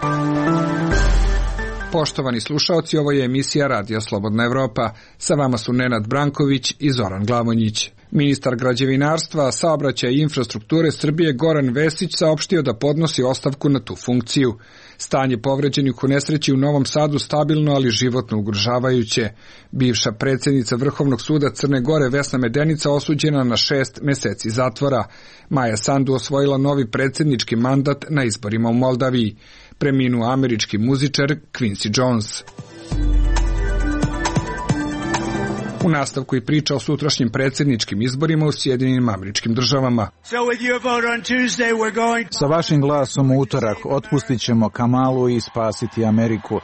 Poštovani slušaoci, ovo je emisija Radio Slobodna Evropa. Sa vama su Nenad Branković i Zoran Glavonjić. Ministar građevinarstva, saobraćaja i infrastrukture Srbije Goran Vesić saopštio da podnosi ostavku na tu funkciju. Stanje povređenih u nesreći u Novom Sadu stabilno, ali životno ugrožavajuće. Bivša predsjednica Vrhovnog suda Crne Gore Vesna Medenica osuđena na 6 meseci zatvora. Maja Sandu osvojila novi predsjednički mandat na izborima u Moldaviji. Preminuo američki muzičar Quincy Jones. U nastavku i priča o sutrašnjim predsjedničkim izborima u Sjedinjenim Američkim Državama. Sa vašim glasom u utorak otpustit ćemo Kamalu i spasiti Ameriku.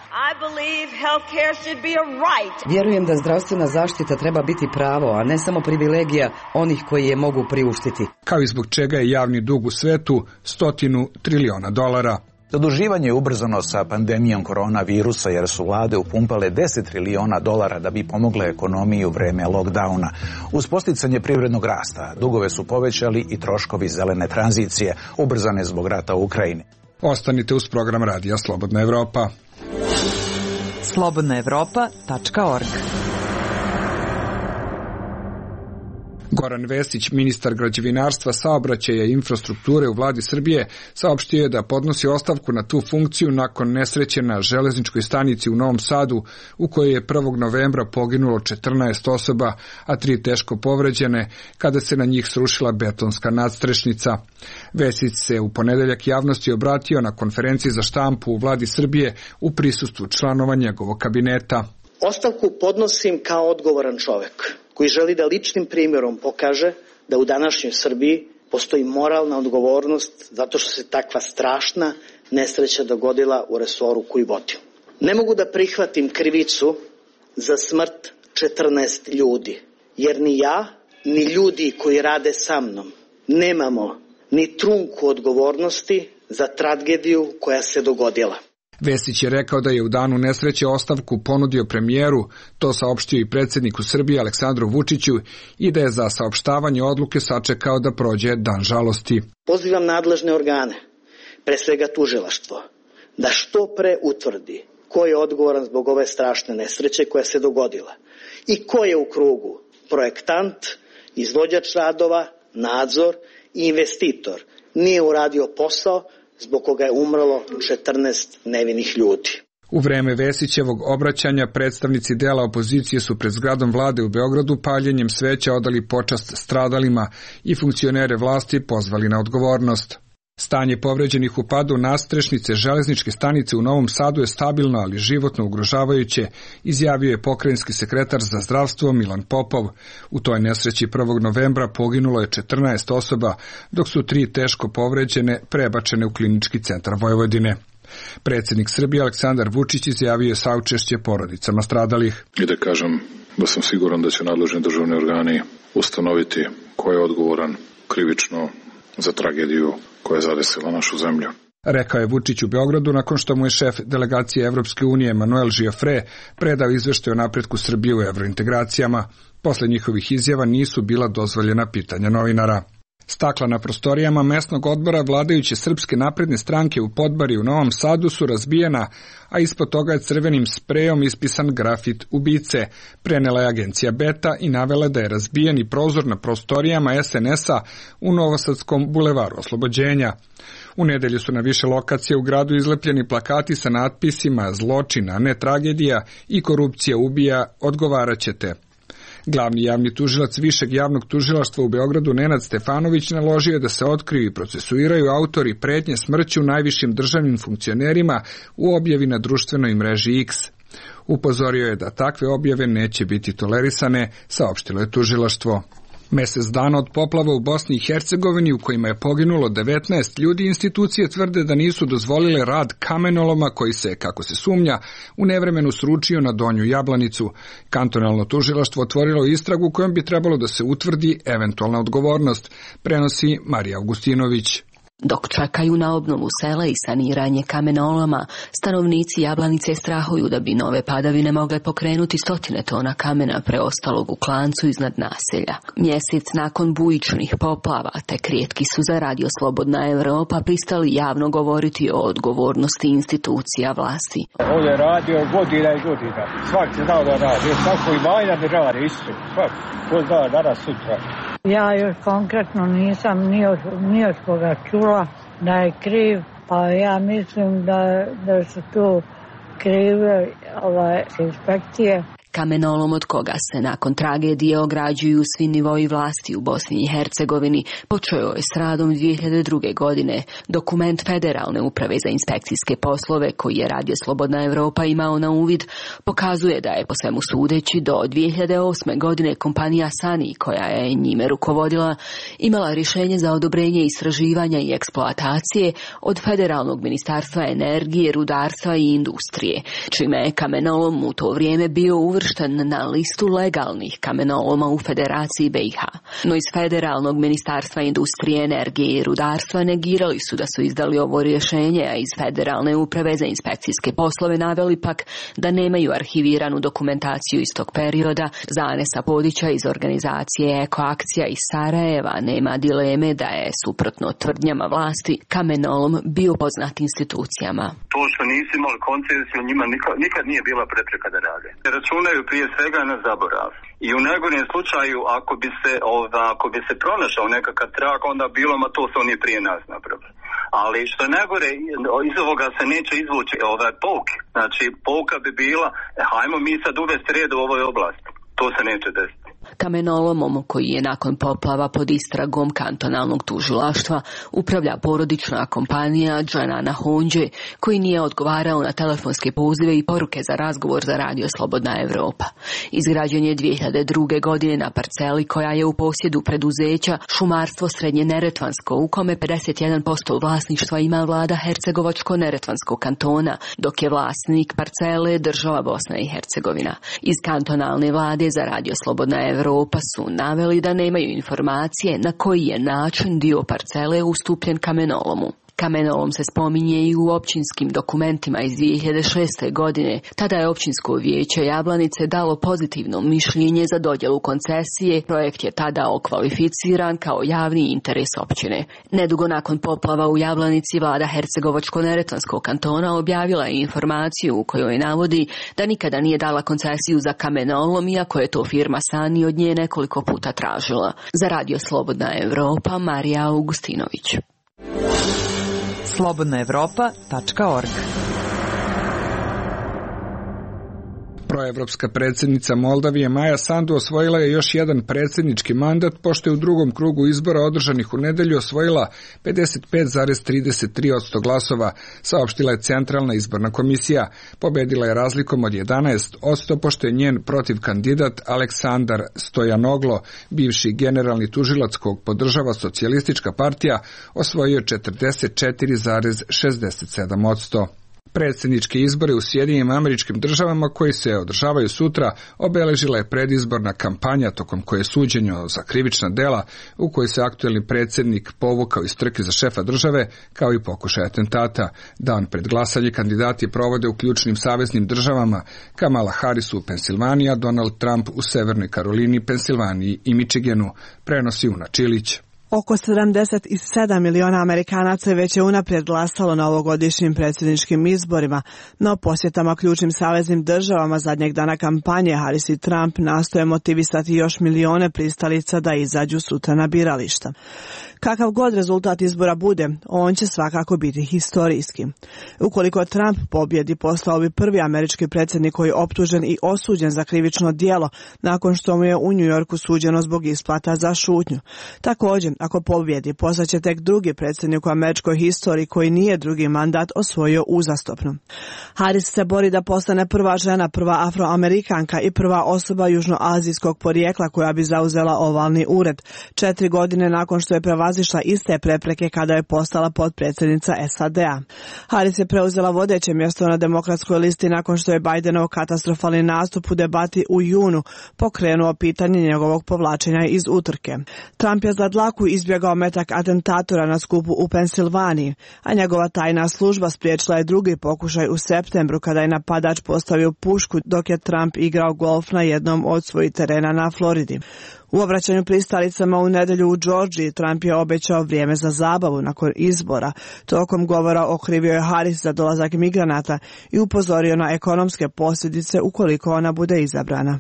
Vjerujem da zdravstvena zaštita treba biti pravo, a ne samo privilegija onih koji je mogu priuštiti. Kao i zbog čega je javni dug u svetu $100 triliona. Zaduživanje je ubrzano sa pandemijom koronavirusa jer su vlade upumpale $10 triliona da bi pomogle ekonomiji u vreme lockdowna. Uz posticanje privrednog rasta, dugove su povećali i troškovi zelene tranzicije, ubrzane zbog rata u Ukrajini. Ostanite uz program Radija Slobodna Evropa. slobodnaevropa.org. Goran Vesić, ministar građevinarstva, saobraćaja i infrastrukture u vladi Srbije, saopštio je da podnosi ostavku na tu funkciju nakon nesreće na železničkoj stanici u Novom Sadu, u kojoj je 1. novembra poginulo 14 osoba, a 3 teško povređene, kada se na njih srušila betonska nadstrešnica. Vesić se u ponedeljak javnosti obratio na konferenciji za štampu u vladi Srbije u prisustvu članova njegovog kabineta. Ostavku podnosim kao odgovoran čovek koji želi da ličnim primjerom pokaže da u današnjoj Srbiji postoji moralna odgovornost zato što se takva strašna nesreća dogodila u resoru koji vodim. Ne mogu da prihvatim krivicu za smrt 14 ljudi, jer ni ja, ni ljudi koji rade sa mnom nemamo ni trunku odgovornosti za tragediju koja se dogodila. Vesić je rekao da je u danu nesreće ostavku ponudio premijeru, to saopštio i predsjedniku Srbije Aleksandru Vučiću, i da je za saopštavanje odluke sačekao da prođe dan žalosti. Pozivam nadležne organe, pre svega tužilaštvo, da što pre utvrdi ko je odgovoran zbog ove strašne nesreće koja se dogodila i ko je u krugu projektant, izvođač radova, nadzor i investitor nije uradio posao zbog koga je umrlo 14 nevinih ljudi. U vreme Vesićevog obraćanja predstavnici dela opozicije su pred zgradom vlade u Beogradu paljenjem sveća odali počast stradalima i funkcionere vlasti pozvali na odgovornost. Stanje povređenih u padu nadstrešnice železničke stanice u Novom Sadu je stabilno, ali životno ugrožavajuće, izjavio je pokrajinski sekretar za zdravstvo Milan Popov. U toj nesreći 1. novembra poginulo je 14 osoba, dok su 3 teško povređene prebačene u klinički centar Vojvodine. Predsjednik Srbije Aleksandar Vučić izjavio je saučešće porodicama stradalih. I da kažem da sam siguran da će nadležni državni organi ustanoviti ko je odgovoran krivično za tragediju koja je zadesila našu zemlju. Rekao je Vučić u Beogradu nakon što mu je šef delegacije Evropske unije Manuel Giafre predao izveštaj o napretku Srbije u evrointegracijama. Posle njihovih izjava nisu bila dozvoljena pitanja novinara. Stakla na prostorijama mesnog odbora vladajuće Srpske napredne stranke u Podbari u Novom Sadu su razbijena, a ispod toga je crvenim sprejom ispisan grafit ubice. Prenela je agencija Beta i navela da je razbijen i prozor na prostorijama SNS-a u Novosadskom bulevaru Oslobođenja. U nedelju su na više lokacija u gradu izlepljeni plakati sa natpisima "Zločin, a ne tragedija" i "Korupcija ubija, odgovaraćete". Glavni javni tužilac Višeg javnog tužilaštva u Beogradu Nenad Stefanović naložio je da se otkriju i procesuiraju autori pretnje smrću najvišim državnim funkcionerima u objavi na društvenoj mreži X. Upozorio je da takve objave neće biti tolerisane, saopštilo je tužilaštvo. Mesec dana od poplava u Bosni i Hercegovini u kojima je poginulo 19 ljudi, institucije tvrde da nisu dozvolile rad kamenoloma koji se, kako se sumnja, u nevremenu sručio na Donju Jablanicu. Kantonalno tužilaštvo otvorilo istragu kojom bi trebalo da se utvrdi eventualna odgovornost, prenosi Marija Augustinović. Dok čekaju na obnovu sela i saniranje kamenoloma, stanovnici Jablanice strahuju da bi nove padavine mogle pokrenuti stotine tona kamena preostalog u klancu iznad naselja. Mjesec nakon bujičnih poplava, tek rijetki su za Radio Slobodna Evropa pristali javno govoriti o odgovornosti institucija vlasti. Ovdje je radio godina i godina. Svak se znao da radi. Svako imanja da radi isto. Svak. Ko zna danas sutra. Ja još konkretno nisam ni od koga čula da je kriv, pa ja mislim da su tu krive inspekcije. Kamenolom od koga se nakon tragedije ograđuju svi nivoi vlasti u Bosni i Hercegovini počeo je s radom 2002. godine. Dokument Federalne uprave za inspekcijske poslove, koji je Radio Slobodna Evropa imao na uvid, pokazuje da je po svemu sudeći do 2008. godine kompanija Sani, koja je njime rukovodila, imala rješenje za odobrenje istraživanja i eksploatacije od Federalnog ministarstva energije, rudarstva i industrije, čime je kamenolom u to vrijeme bio uvršten na listu legalnih kamenoloma u Federaciji BiH. No iz Federalnog ministarstva industrije, energije i rudarstva negirali su da su izdali ovo rješenje, a iz Federalne uprave za inspekcijske poslove naveli pak da nemaju arhiviranu dokumentaciju iz tog perioda. Za Anesa Podića iz organizacije Ekoakcija iz Sarajeva nema dileme da je, suprotno tvrdnjama vlasti, kamenolom bio poznat institucijama. To što nisi imali koncesiju, njima nikad nije bila prepreka da rade. Računaju prije svega na zaborav. I u najgorem slučaju, ako bi se pronašao nekakav trag, onda bilo, ma to su oni prije nas napravili. Ali što je najgore, iz ovoga se neće izvući pouke. Znači, pouka bi bila, hajmo mi sad uvesti red u ovoj oblasti. To se neće desiti. Kamenolomom, koji je nakon poplava pod istragom kantonalnog tužilaštva, upravlja porodična kompanija Džanana Honđe, koji nije odgovarao na telefonske pozive i poruke za razgovor za Radio Slobodna Evropa. Izgrađen je 2002. godine na parceli koja je u posjedu preduzeća Šumarstvo Srednje Neretvansko, u kome 51% vlasništva ima vlada Hercegovačko-Neretvanskog kantona, dok je vlasnik parcele država Bosna i Hercegovina. Iz kantonalne vlade za Radio Slobodna Evropa su naveli da nemaju informacije na koji je način dio parcele ustupljen kamenolomu. Kamenolom se spominje i u općinskim dokumentima iz 2006. godine. Tada je općinsko vijeće Jablanice dalo pozitivno mišljenje za dodjelu koncesije. Projekt je tada okvalificiran kao javni interes općine. Nedugo nakon poplava u Jablanici, vlada Hercegovačko-Neretvanskog kantona objavila je informaciju u kojoj navodi da nikada nije dala koncesiju za kamenolom, iako je to firma Sani od nje nekoliko puta tražila. Za Radio Slobodna Evropa, Marija Augustinović. slobodnaevropa.org. Proevropska predsjednica Moldavije Maja Sandu osvojila je još jedan predsjednički mandat, pošto je u drugom krugu izbora održanih u nedjelju osvojila 55,33% glasova, saopštila je Centralna izborna komisija. Pobedila je razlikom od 11%, pošto je njen protiv kandidat Aleksandar Stojanoglo, bivši generalni tužilac kog podržava socijalistička partija, osvojio 44,67%. Predsjedničke izbore u Sjedinjenim Američkim Državama, koji se održavaju sutra, obeležila je predizborna kampanja tokom koje je suđenje za krivična dela u kojoj se aktuelni predsjednik povukao iz trke za šefa države, kao i pokušaj atentata. Dan pred glasanje kandidati provode u ključnim saveznim državama: Kamala Harris u Pensilvaniji, Donald Trump u Severnoj Karolini, Pensilvaniji i Michiganu, prenosi Una Čilić. Oko 77 miliona Amerikanaca je već unaprijed glasalo na ovogodišnjim predsjedničkim izborima, no posjetama ključnim saveznim državama zadnjeg dana kampanje Harris i Trump nastoje motivisati još milione pristalica da izađu sutra na birališta. Kakav god rezultat izbora bude, on će svakako biti historijski. Ukoliko Trump pobjedi, postao bi prvi američki predsjednik koji je optužen i osuđen za krivično djelo nakon što mu je u New Yorku suđeno zbog isplata za šutnju. Također, ako pobjedi, postaće tek drugi predsjednik u američkoj historiji koji nije drugi mandat osvojio uzastopno. Harris se bori da postane prva žena, prva afroamerikanka i prva osoba južnoazijskog porijekla koja bi zauzela ovalni ured, 4 godine nakon što je prevazila prevazišla iste prepreke kada je postala potpredsjednica SAD-a. Harris je preuzela vodeće mjesto na demokratskoj listi nakon što je Bidenov katastrofalni nastup u debati u junu pokrenuo pitanje njegovog povlačenja iz utrke. Trump je za dlaku izbjegao metak atentatora na skupu u Pensilvaniji, a njegova tajna služba spriječila je drugi pokušaj u septembru kada je napadač postavio pušku dok je Trump igrao golf na jednom od svojih terena na Floridi. U obraćanju pristalicama u nedjelju u Georgiji Trump je obećao vrijeme za zabavu nakon izbora. Tokom govora okrivio je Harris za dolazak migranata i upozorio na ekonomske posljedice ukoliko ona bude izabrana.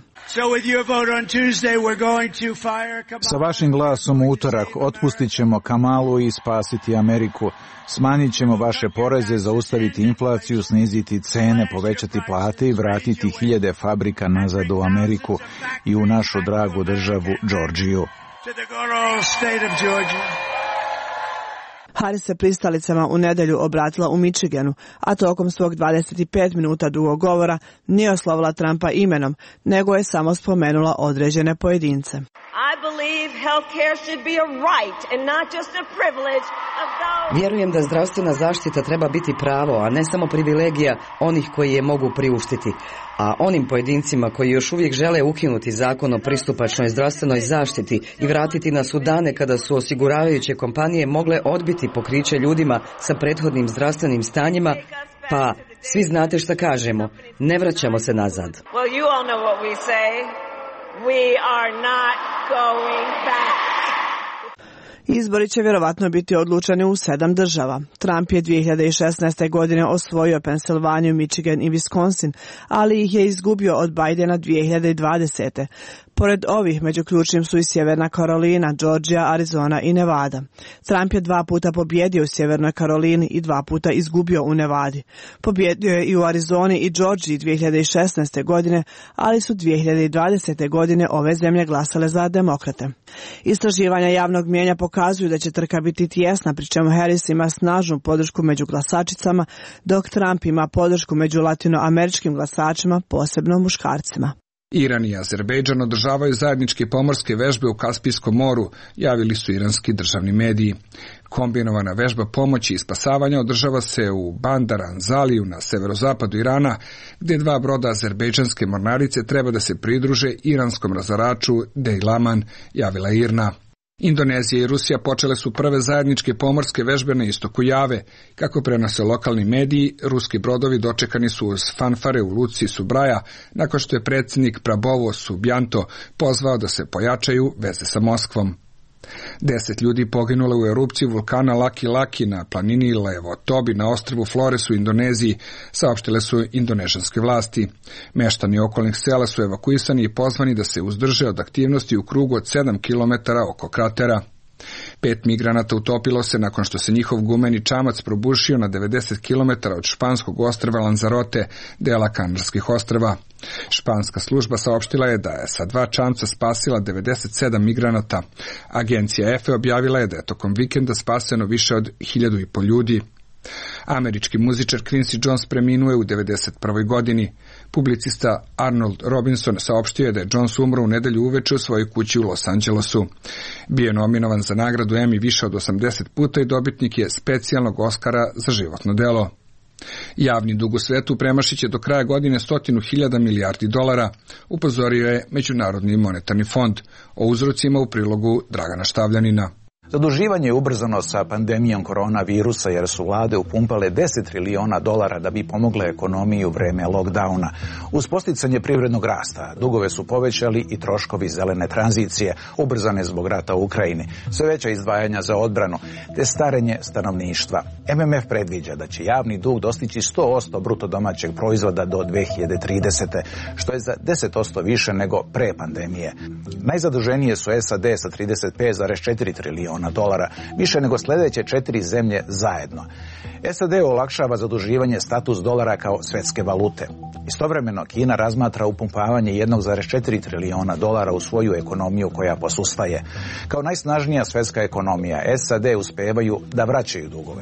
Sa vašim glasom u utorak otpustit ćemo Kamalu i spasiti Ameriku. Smanjit ćemo vaše poreze, zaustaviti inflaciju, sniziti cene, povećati plate i vratiti hiljade fabrika nazad u Ameriku i u našu dragu državu Georgiju. Harris se pristalicama u nedjelju obratila u Michiganu, a tokom svog 25 minuta dugog govora nije oslovila Trumpa imenom, nego je samo spomenula određene pojedince. Vjerujem da zdravstvena zaštita treba biti pravo, a ne samo privilegija onih koji je mogu priuštiti. A onim pojedincima koji još uvijek žele ukinuti zakon o pristupačnoj zdravstvenoj zaštiti i vratiti nas u dane kada su osiguravajuće kompanije mogle odbiti pokriće ljudima sa prethodnim zdravstvenim stanjima, pa svi znate šta kažemo, ne vraćamo se nazad. Izbori će vjerovatno biti odlučeni u 7 država. Trump je 2016. godine osvojio Pensilvaniju, Michigan i Wisconsin, ali ih je izgubio od Bidena 2020. Pored ovih, među ključnim su i Sjeverna Karolina, Georgija, Arizona i Nevada. Trump je 2 puta pobjedio u Sjevernoj Karolini i 2 puta izgubio u Nevadi. Pobjedio je i u Arizoni i Georgiji 2016. godine, ali su 2020. godine ove zemlje glasale za demokrate. Istraživanja javnog mnijenja pokazuju da će trka biti tijesna, pri čemu Harris ima snažnu podršku među glasačicama, dok Trump ima podršku među latinoameričkim glasačima, posebno muškarcima. Iran i Azerbejdžan održavaju zajedničke pomorske vežbe u Kaspijskom moru, javili su iranski državni mediji. Kombinovana vežba pomoći i spasavanja održava se u Bandar Anzaliju na severozapadu Irana, gdje 2 broda azerbejdžanske mornarice treba da se pridruže iranskom razaraču Dejlaman, javila IRNA. Indonezija i Rusija počele su prve zajedničke pomorske vežbe na istoku Jave. Kako prenose lokalni mediji, ruski brodovi dočekani su uz fanfare u luci Subraja, nakon što je predsjednik Prabowo Subianto pozvao da se pojačaju veze sa Moskvom. 10 ljudi poginulo u erupciji vulkana Laki Laki na planini Levotobi na ostrvu Flores u Indoneziji, saopštile su indonežanske vlasti. Meštani okolnih sela su evakuisani i pozvani da se uzdrže od aktivnosti u krugu od 7 km oko kratera. 5 migranata utopilo se nakon što se njihov gumeni čamac probušio na 90 km od španskog ostrva Lanzarote, dela Kanarskih ostrva. Španska služba saopštila je da je sa 2 čamca spasila 97 migranata. Agencija EFE objavila je da je tokom vikenda spaseno više od 1.500 ljudi. Američki muzičar Quincy Jones preminuo je u 91. godini. Publicista Arnold Robinson saopštio je da je Jones umro u nedjelju uveče u svojoj kući u Los Angelesu. Bio je nominovan za nagradu Emmy više od 80 puta i dobitnik je specijalnog Oscara za životno delo. Javni dug u svetu premašit će do kraja godine 100.000 milijardi dolara, upozorio je Međunarodni monetarni fond. O uzrocima u prilogu Dragana Štavljanina. Zaduživanje je ubrzano sa pandemijom koronavirusa jer su vlade upumpale $10 triliona da bi pomogle ekonomiji u vreme lockdowna. Uz posticanje privrednog rasta, dugove su povećali i troškovi zelene tranzicije, ubrzane zbog rata u Ukrajini, sve veća izdvajanja za odbranu, te starenje stanovništva. MMF predviđa da će javni dug dostići 100% bruto domaćeg proizvoda do 2030. što je za 10% više nego pre pandemije. Najzaduženije su SAD sa $35,4 triliona, više nego sljedeće 4 zemlje zajedno. SAD olakšava zaduživanje status dolara kao svjetske valute. Istovremeno Kina razmatra upumpavanje $1,4 triliona u svoju ekonomiju koja posustaje. Kao najsnažnija svjetska ekonomija, SAD uspevaju da vraćaju dugove. U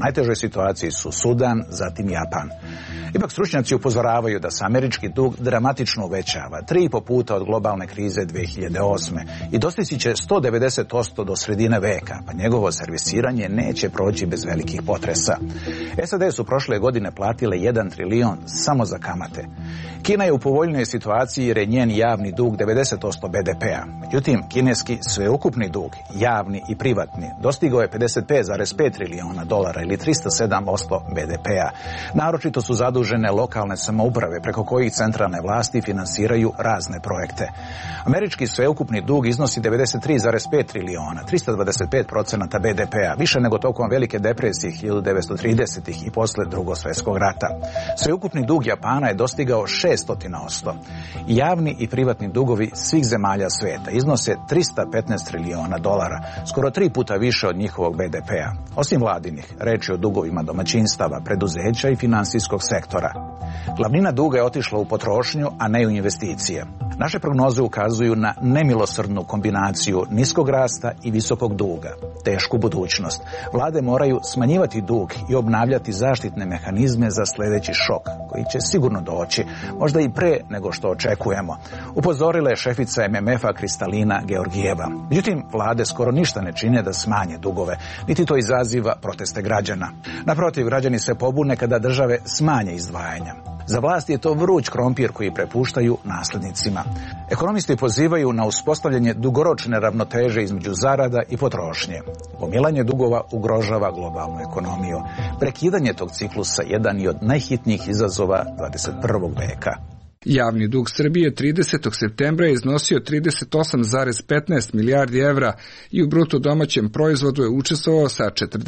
najtežoj situaciji su Sudan, zatim Japan. Ipak stručnjaci upozoravaju da se američki dug dramatično uvećava, 3,5 puta od globalne krize 2008. i dostići će 190% do sredine veka, pa njegovo servisiranje neće proći bez velikih potresa. SAD su prošle godine platile 1 trilijon samo za kamate. Kina je u povoljnoj situaciji jer je njen javni dug 90% BDP-a. Međutim, kineski sveukupni dug, javni i privatni, dostigao je 55,5 trilijona dolara ili 307% BDP-a. Naročito su zadužene lokalne samouprave preko kojih centralne vlasti finansiraju razne projekte. Američki sveukupni dug iznosi 93,5 trilijona, 325% BDP-a, više nego tokom Velike depresije 1930-ih i posle Drugog svjetskog rata. Sveukupni dug Japana je dostigao 600%. Javni i privatni dugovi svih zemalja svijeta iznose 315 trilijona dolara, skoro 3 puta više od njihovog BDP-a. Osim vladinih, reč je o dugovima domaćinstava, preduzeća i finansijskog sektora. Glavnina duga je otišla u potrošnju, a ne u investicije. Naše prognoze ukazuju na nemilosrdnu kombinaciju niskog rasta i visokog duga, tešku budućnost. Vlade moraju smanjivati dug i obnavljati zaštitne mehanizme za sljedeći šok, koji će sigurno doći, možda i pre nego što očekujemo. Upozorila je šefica MMF-a Kristalina Georgijeva. Međutim, vlade skoro ništa ne čine da smanje dugove, niti to izaziva proteste građana. Naprotiv, građani se pobune kada države smanje izdvajanja. Za vlast je to vruć krompir koji prepuštaju naslednicima. Ekonomisti pozivaju na uspostavljanje dugoročne ravnoteže između zarada i potrošnje. Gomilanje dugova ugrožava globalnu ekonomiju. Prekidanje tog ciklusa jedan je od najhitnijih izazova 21. veka. Javni dug Srbije 30. septembra je iznosio 38,15 milijardi evra i u bruto domaćem proizvodu je učestvovao sa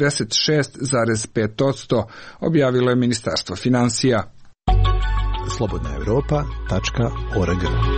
46,5%, objavilo je Ministarstvo finansija. slobodnaevropa.org.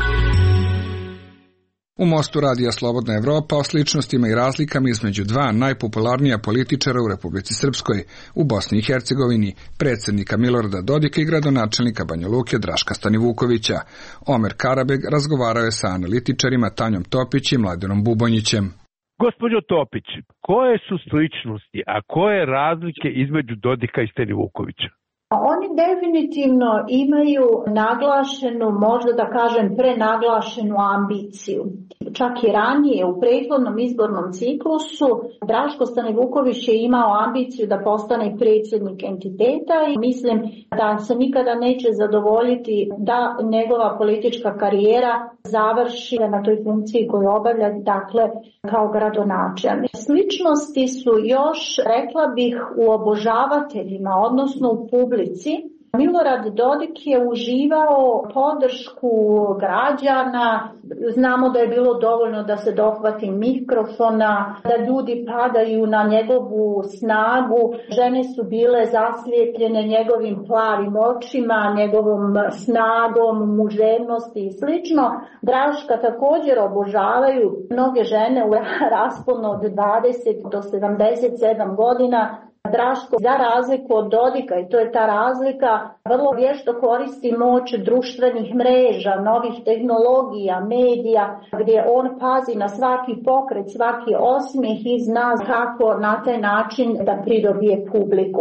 U Mostu radija Slobodna Evropa o sličnostima i razlikama između dva najpopularnija političara u Republici Srpskoj, u Bosni i Hercegovini, predsjednika Milorada Dodika i gradonačelnika Banja Luke Draška Stanivukovića. Omer Karabeg razgovarao je sa analitičarima Tanjom Topić i Mladenom Bubonjićem. Gospođo Topić, koje su sličnosti, a koje razlike između Dodika i Stanivukovića? Oni definitivno imaju naglašenu, možda da kažem prenaglašenu ambiciju. Čak i ranije u prethodnom izbornom ciklusu Draško Stanivuković je imao ambiciju da postane predsjednik entiteta i mislim da se nikada neće zadovoljiti da njegova politička karijera završi na toj funkciji koju obavlja, dakle kao gradonačelnik. Sličnosti su još, rekla bih, u obožavateljima, odnosno u publici. Milorad Dodik je uživao podršku građana, znamo da je bilo dovoljno da se dohvati mikrofona, da ljudi padaju na njegovu snagu, žene su bile zaslijepljene njegovim plavim očima, njegovom snagom, muževnosti i slično. Draška također obožavaju mnoge žene u rasponu od 20 do 77 godina. Draško, za razliku od Dodika, i to je ta razlika, vrlo vješto koristi moć društvenih mreža, novih tehnologija, medija, gdje on pazi na svaki pokret, svaki osmijeh i zna kako na taj način da pridobije publiku.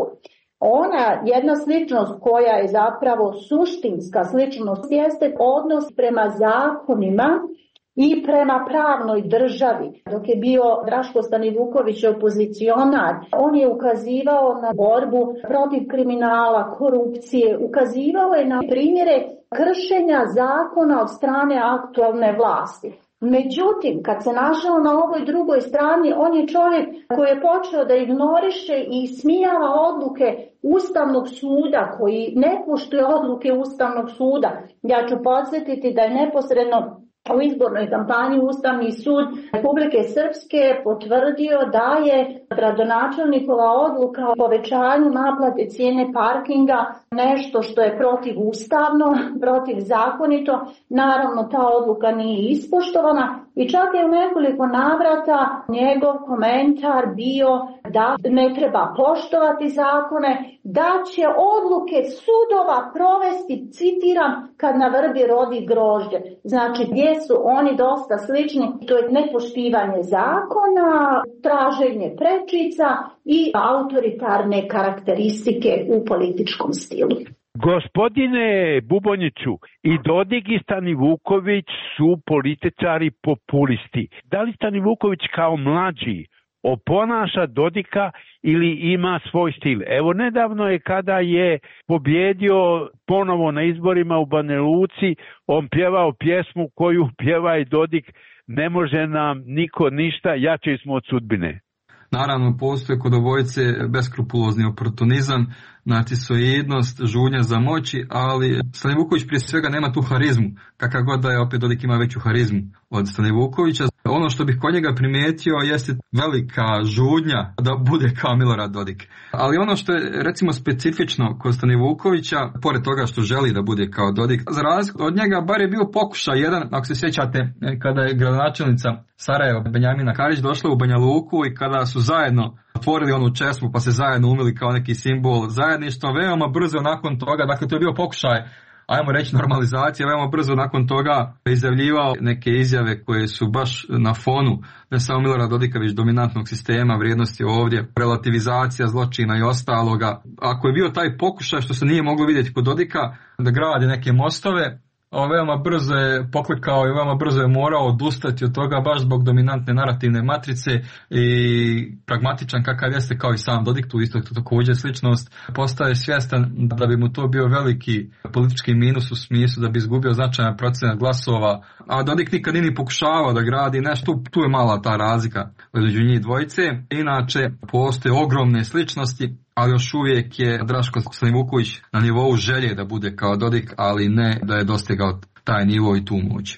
Jedna sličnost koja je zapravo suštinska sličnost jeste odnos prema zakonima i prema pravnoj državi. Dok je bio Draško Stanivuković opozicionar, on je ukazivao na borbu protiv kriminala, korupcije, ukazivao je na primjere kršenja zakona od strane aktualne vlasti. Međutim, kad se našao na ovoj drugoj strani, on je čovjek koji je počeo da ignoriše i ismijava odluke Ustavnog suda, koji ne poštuje odluke Ustavnog suda. Ja ću podsjetiti da je neposredno u izbornoj kampanji Ustavni sud Republike Srpske potvrdio da je gradonačelnikova odluka o povećanju naplate cijene parkinga nešto što je protivustavno, protivzakonito. Naravno, ta odluka nije ispoštovana i čak je u nekoliko navrata njegov komentar bio da ne treba poštovati zakone, da će odluke sudova provesti, citiram, kad na vrbi rodi grožđe. Znači, gdje su oni dosta slični. To je nepoštivanje zakona, traženje prečica i autoritarne karakteristike u političkom stilu. Gospodine Bubonjiću, i Dodik i Stanivuković su političari populisti. Da li Stanivuković kao mlađi oponaša Dodika ili ima svoj stil? Evo, nedavno je kada je pobjedio ponovo na izborima u Banja Luci, on pjevao pjesmu koju pjeva i Dodik: ne može nam niko ništa, jači smo od sudbine. Naravno, postoje kod obojice beskrupulozni oportunizam, narcisoidnost, žudnja za moći, ali Stanivuković prije svega nema tu harizmu, kakav god da je, opet Dodik ima veću harizmu od Stanivukovića. Ono što bih kod njega primijetio jeste velika žudnja da bude kao Milorad Dodik. Ali ono što je recimo specifično kod Stanivukovića, pored toga što želi da bude kao Dodik, za razliku od njega bar je bio pokušaj jedan, ako se sjećate, kada je gradonačelnica Sarajeva Benjamina Karić došla u Banja Luku i kada su zajedno otvorili onu česmu pa se zajedno umili kao neki simbol zajedništva, veoma brzo nakon toga, dakle to je bio pokušaj, ajmo reći, normalizacija, veoma brzo nakon toga izjavljivao neke izjave koje su baš na fonu ne samo Milorada Dodika, već dominantnog sistema, vrijednosti ovdje, relativizacija zločina i ostaloga. Ako je bio taj pokušaj, što se nije moglo vidjeti kod Dodika, da gradi neke mostove, veoma brzo je poklikao i veoma brzo je morao odustati od toga baš zbog dominantne narativne matrice i pragmatičan kakav jeste kao i sam Dodik, tu isto također sličnost, postaje svjestan da bi mu to bio veliki politički minus u smislu da bi izgubio značajan procenat glasova, a Dodik nikad nije pokušavao da gradi nešto, tu je mala ta razlika između njih dvojice. Inače, postoje ogromne sličnosti, ali još uvijek je Draško Stanivuković na nivou želje da bude kao Dodik, ali ne da je dostigao taj nivo i tu moć.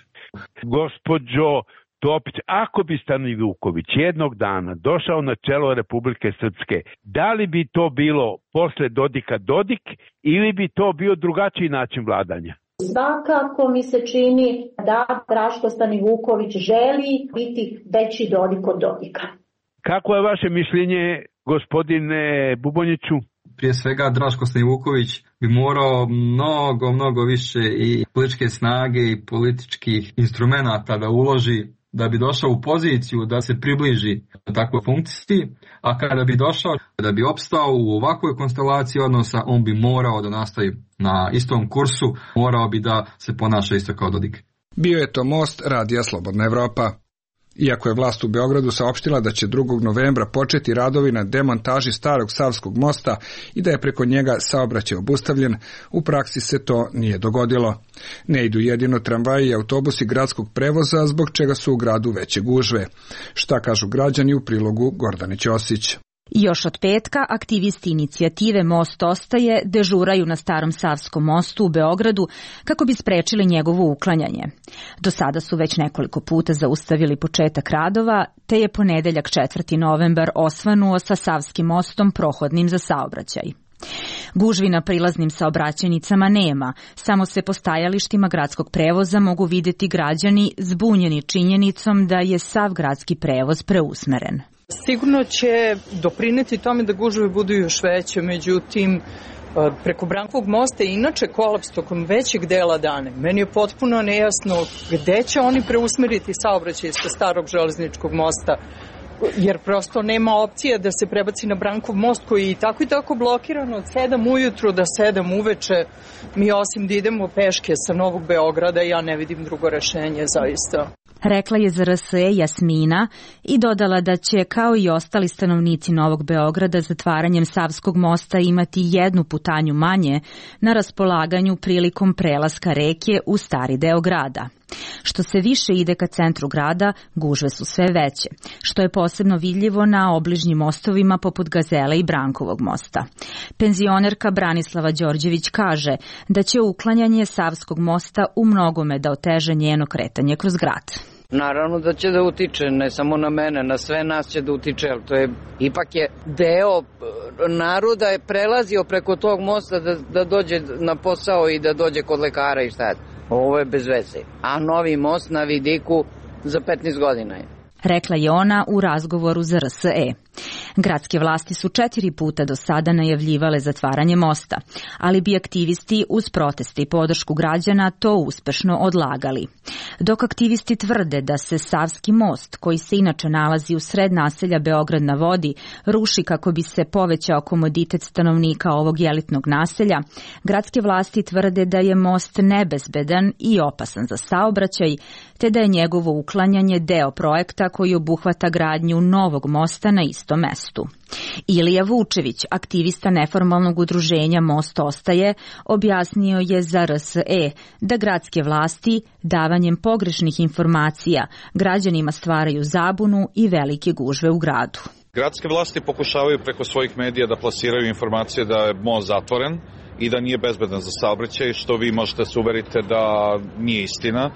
Gospođo Topić, ako bi Stanivuković jednog dana došao na čelo Republike Srpske, da li bi to bilo posle Dodika Dodik ili bi to bio drugačiji način vladanja? Svakako mi se čini da Draško Stanivuković želi biti veći Dodik od Dodika. Kako je vaše mišljenje, gospodine Bubonjiću? Prije svega Draško Stanivuković bi morao mnogo više i političke snage i političkih instrumenata da uloži da bi došao u poziciju da se približi takvoj funkciji, a kada bi došao, da bi opstao u ovakvoj konstelaciji odnosa, on bi morao da nastavi na istom kursu, morao bi da se ponaša isto kao Dodik. Bio je to most Radija Slobodna Evropa. Iako je vlast u Beogradu saopštila da će 2. novembra početi radovi na demontaži starog Savskog mosta i da je preko njega saobraćaj obustavljen, u praksi se to nije dogodilo. Ne idu jedino tramvaji i autobusi gradskog prevoza, zbog čega su u gradu veće gužve. Šta kažu građani u prilogu Gordane Ćosić? Još od petka aktivisti inicijative Most ostaje dežuraju na starom Savskom mostu u Beogradu kako bi sprečili njegovo uklanjanje. Do sada su već nekoliko puta zaustavili početak radova, te je ponedeljak 4. novembar osvanuo sa Savskim mostom prohodnim za saobraćaj. Gužvi na prilaznim saobraćajnicama nema, samo se po stajalištima gradskog prevoza mogu vidjeti građani zbunjeni činjenicom da je sav gradski prevoz preusmeren. Sigurno će doprineti tome da gužve budu još veće, međutim, preko Brankovog mosta je inače kolaps tokom većeg dela dana. Meni je potpuno nejasno gde će oni preusmeriti saobraćaj sa starog železničkog mosta, jer prosto nema opcije da se prebaci na Brankov most koji je i tako blokiran od 7 ujutru do 7 uveče. Mi osim da idemo peške sa Novog Beograda, ja ne vidim drugo rešenje zaista. Rekla je za RSE Jasmina i dodala da će, kao i ostali stanovnici Novog Beograda, zatvaranjem Savskog mosta imati jednu putanju manje na raspolaganju prilikom prelaska reke u stari deo grada. Što se više ide ka centru grada, gužve su sve veće, što je posebno vidljivo na obližnjim mostovima poput Gazele i Brankovog mosta. Penzionerka Branislava Đorđević kaže da će uklanjanje Savskog mosta u mnogome da oteže njeno kretanje kroz grad. Naravno da će da utiče, ne samo na mene, na sve nas će da utiče, ali to je, ipak je deo naroda je prelazio preko tog mosta da dođe na posao i da dođe kod lekara i šta. Ovo je bez veze. A novi most na vidiku za 15 godina je. Rekla je ona u razgovoru za RSE. Gradske vlasti su 4 puta do sada najavljivale zatvaranje mosta, ali bi aktivisti uz proteste i podršku građana to uspešno odlagali. Dok aktivisti tvrde da se Savski most, koji se inače nalazi u sred naselja Beograd na vodi, ruši kako bi se povećao komoditet stanovnika ovog elitnog naselja, gradske vlasti tvrde da je most nebezbedan i opasan za saobraćaj, te da je njegovo uklanjanje deo projekta koji obuhvata gradnju novog mosta na istom mestu. Ilija Vučević, aktivista neformalnog udruženja Most ostaje, objasnio je za RSE da gradske vlasti davanjem pogrešnih informacija građanima stvaraju zabunu i velike gužve u gradu. Gradske vlasti pokušavaju preko svojih medija da plasiraju informacije da je most zatvoren i da nije bezbedan za saobraćaj, što vi možete se uveriti da nije istina.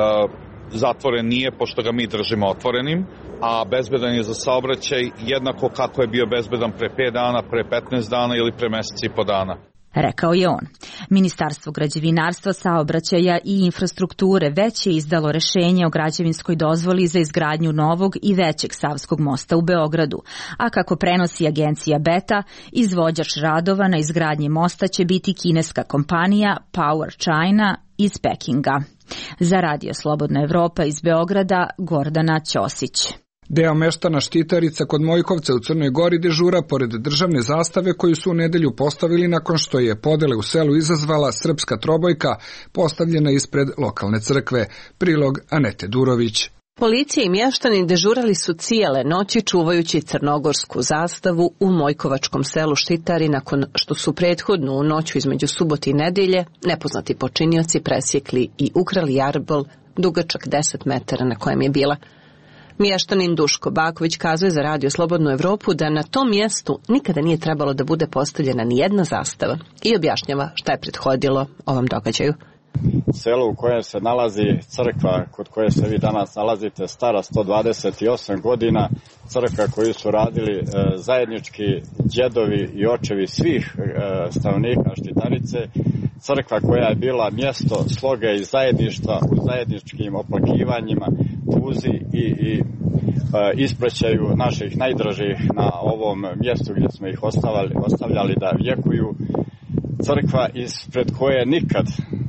Zatvoren nije, pošto ga mi držimo otvorenim, a bezbedan je za saobraćaj jednako kako je bio bezbedan pre 5 dana, pre 15 dana ili pre meseci i po dana. Rekao je on. Ministarstvo građevinarstva, saobraćaja i infrastrukture već je izdalo rešenje o građevinskoj dozvoli za izgradnju novog i većeg Savskog mosta u Beogradu, a kako prenosi agencija Beta, izvođač radova na izgradnji mosta će biti kineska kompanija Power China iz Pekinga. Za Radio Slobodna Evropa iz Beograda, Gordana Ćosić. Deo meštana Štitarica kod Mojkovca u Crnoj Gori dežura pored državne zastave koju su u nedelju postavili nakon što je podele u selu izazvala srpska trobojka postavljena ispred lokalne crkve. Prilog Anete Durović. Policija i mještani dežurali su cijele noći čuvajući crnogorsku zastavu u Mojkovačkom selu Štitari nakon što su prethodnu u noću između subote i nedelje nepoznati počinioci presjekli i ukrali jarbol dugačak 10 metara na kojem je bila. Mještanin Duško Baković kazuje za Radio Slobodnu Evropu da na tom mjestu nikada nije trebalo da bude postavljena ni jedna zastava i objašnjava šta je prethodilo ovom događaju. Selo u kojem se nalazi crkva kod koje se vi danas nalazite stara 128 godina, crkva koju su radili zajednički djedovi i očevi svih stanovnika Štitarice, crkva koja je bila mjesto sloge i zajedništva u zajedničkim oplakivanjima, tuzi i ispraćaju naših najdražih na ovom mjestu gdje smo ih ostavljali da vjekuju, crkva ispred koje nikad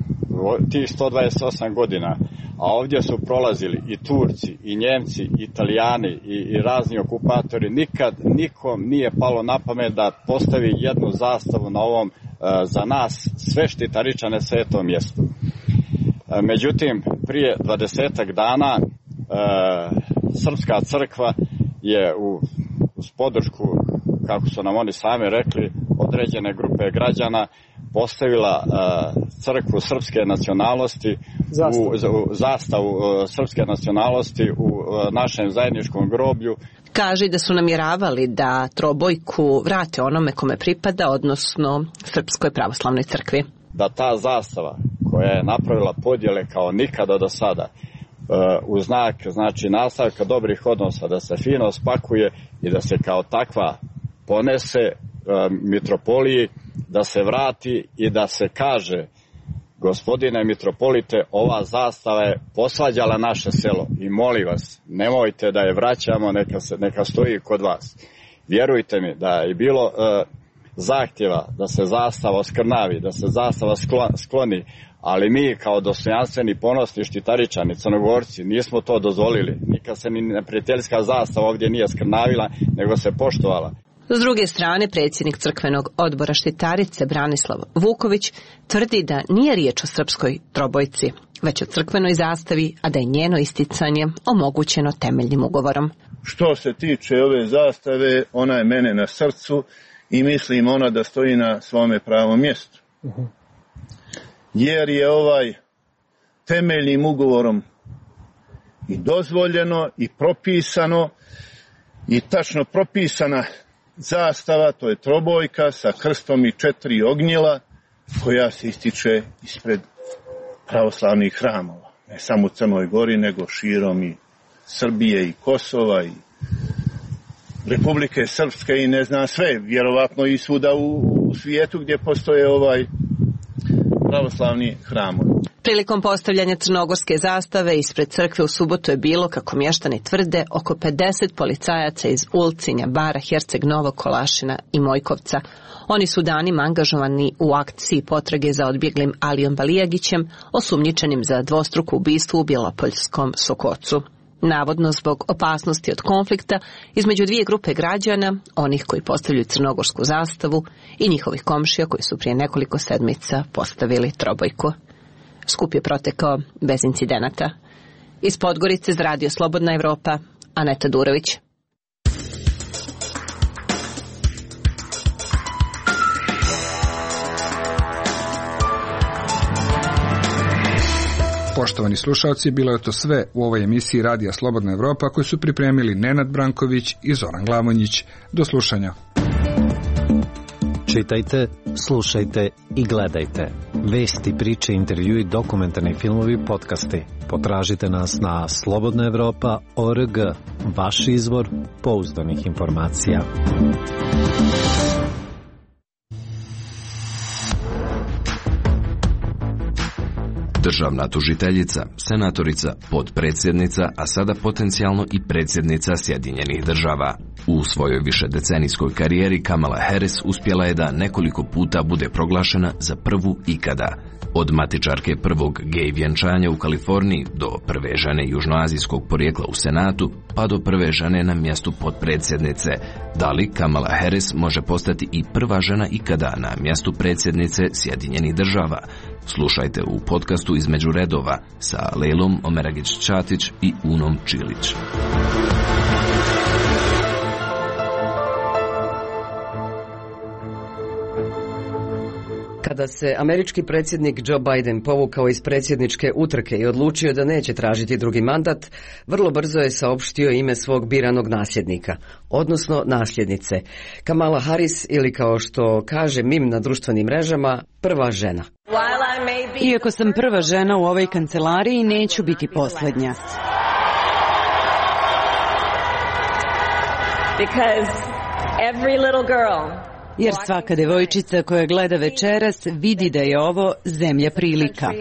tih 128 godina, a ovdje su prolazili i Turci, i Njemci, i Italijani, i razni okupatori, nikad nikom nije palo na pamet da postavi jednu zastavu na ovom za nas sve Štitaričane svetom mjestu. Međutim, prije 20 dana Srpska crkva je uz podršku, kako su nam oni sami rekli, određene grupe građana postavila crkvu srpske nacionalnosti, zastavu srpske nacionalnosti u našem zajedničkom groblju. Kaže da su namjeravali da trobojku vrate onome kome pripada, odnosno Srpskoj pravoslavnoj crkvi. Da ta zastava koja je napravila podjele kao nikada do sada, u znak znači nastavka dobrih odnosa, da se fino spakuje i da se kao takva ponese mitropoliji, da se vrati i da se kaže: gospodine mitropolite, ova zastava je posvađala naše selo i molim vas, nemojte da je vraćamo, neka stoji kod vas. Vjerujte mi da je bilo zahtjeva da se zastava oskrnavi, da se zastava skloni, ali mi kao dostojanstveni, ponosni Štitaričani, Crnogorci, nismo to dozvolili. Nikad se ni neprijateljska zastava ovdje nije skrnavila, nego se poštovala. S druge strane, predsjednik crkvenog odbora Štitarice Branislav Vuković tvrdi da nije riječ o srpskoj trobojci, već o crkvenoj zastavi, a da je njeno isticanje omogućeno temeljnim ugovorom. Što se tiče ove zastave, ona je mene na srcu i mislim ona da stoji na svome pravom mjestu. Jer je temeljnim ugovorom i dozvoljeno i propisano i tačno propisana zastava, to je trobojka sa krstom i 4 ognjela koja se ističe ispred pravoslavnih hramova. Ne samo u Crnoj Gori, nego širom i Srbije i Kosova i Republike Srpske i ne znam sve, vjerovatno i svuda u svijetu gdje postoje pravoslavni hramovi. Prilikom postavljanja crnogorske zastave ispred crkve u subotu je bilo, kako mještani tvrde, oko 50 policajaca iz Ulcinja, Bara, Herceg Novog, Kolašina i Mojkovca. Oni su danima angažovani u akciji potrage za odbjeglim Alijom Balijagićem, osumnjičenim za dvostruko ubistvo u Bjelopoljskom Sokocu. Navodno zbog opasnosti od konflikta između dvije grupe građana, onih koji postavljaju crnogorsku zastavu i njihovih komšija koji su prije nekoliko sedmica postavili trobojku. Skup je protekao bez incidenata. Iz Podgorice za Radio Slobodna Evropa, Aneta Durović. Poštovani slušalci, bilo je to sve u ovoj emisiji Radija Slobodna Evropa koju su pripremili Nenad Branković i Zoran Glamonjić. Do slušanja. Čitajte, slušajte i gledajte. Vesti, priče, intervjui, dokumentarni filmovi, podcasti. Potražite nas na slobodnaevropa.org, vaš izvor pouzdanih informacija. Državna tužiteljica, senatorica, potpredsjednica, a sada potencijalno i predsjednica Sjedinjenih Država. U svojoj višedecenijskoj karijeri Kamala Harris uspjela je da nekoliko puta bude proglašena za prvu ikada. Od matičarke prvog gej vjenčanja u Kaliforniji do prve žene južnoazijskog porijekla u Senatu, pa do prve žene na mjestu potpredsjednice. Da li Kamala Harris može postati i prva žena ikada na mjestu predsjednice Sjedinjenih Država? Slušajte u podcastu Između redova sa Lejlom Omeragić-Čatić i Unom Čilić. Kada se američki predsjednik Joe Biden povukao iz predsjedničke utrke i odlučio da neće tražiti drugi mandat, vrlo brzo je saopštio ime svog biranog nasljednika, odnosno nasljednice, Kamala Harris, ili kao što kaže mim na društvenim mrežama, prva žena. Iako sam prva žena u ovoj kancelariji, neću biti posljednja. Jer svaka devojčica koja gleda večeras vidi da je ovo zemlja prilika.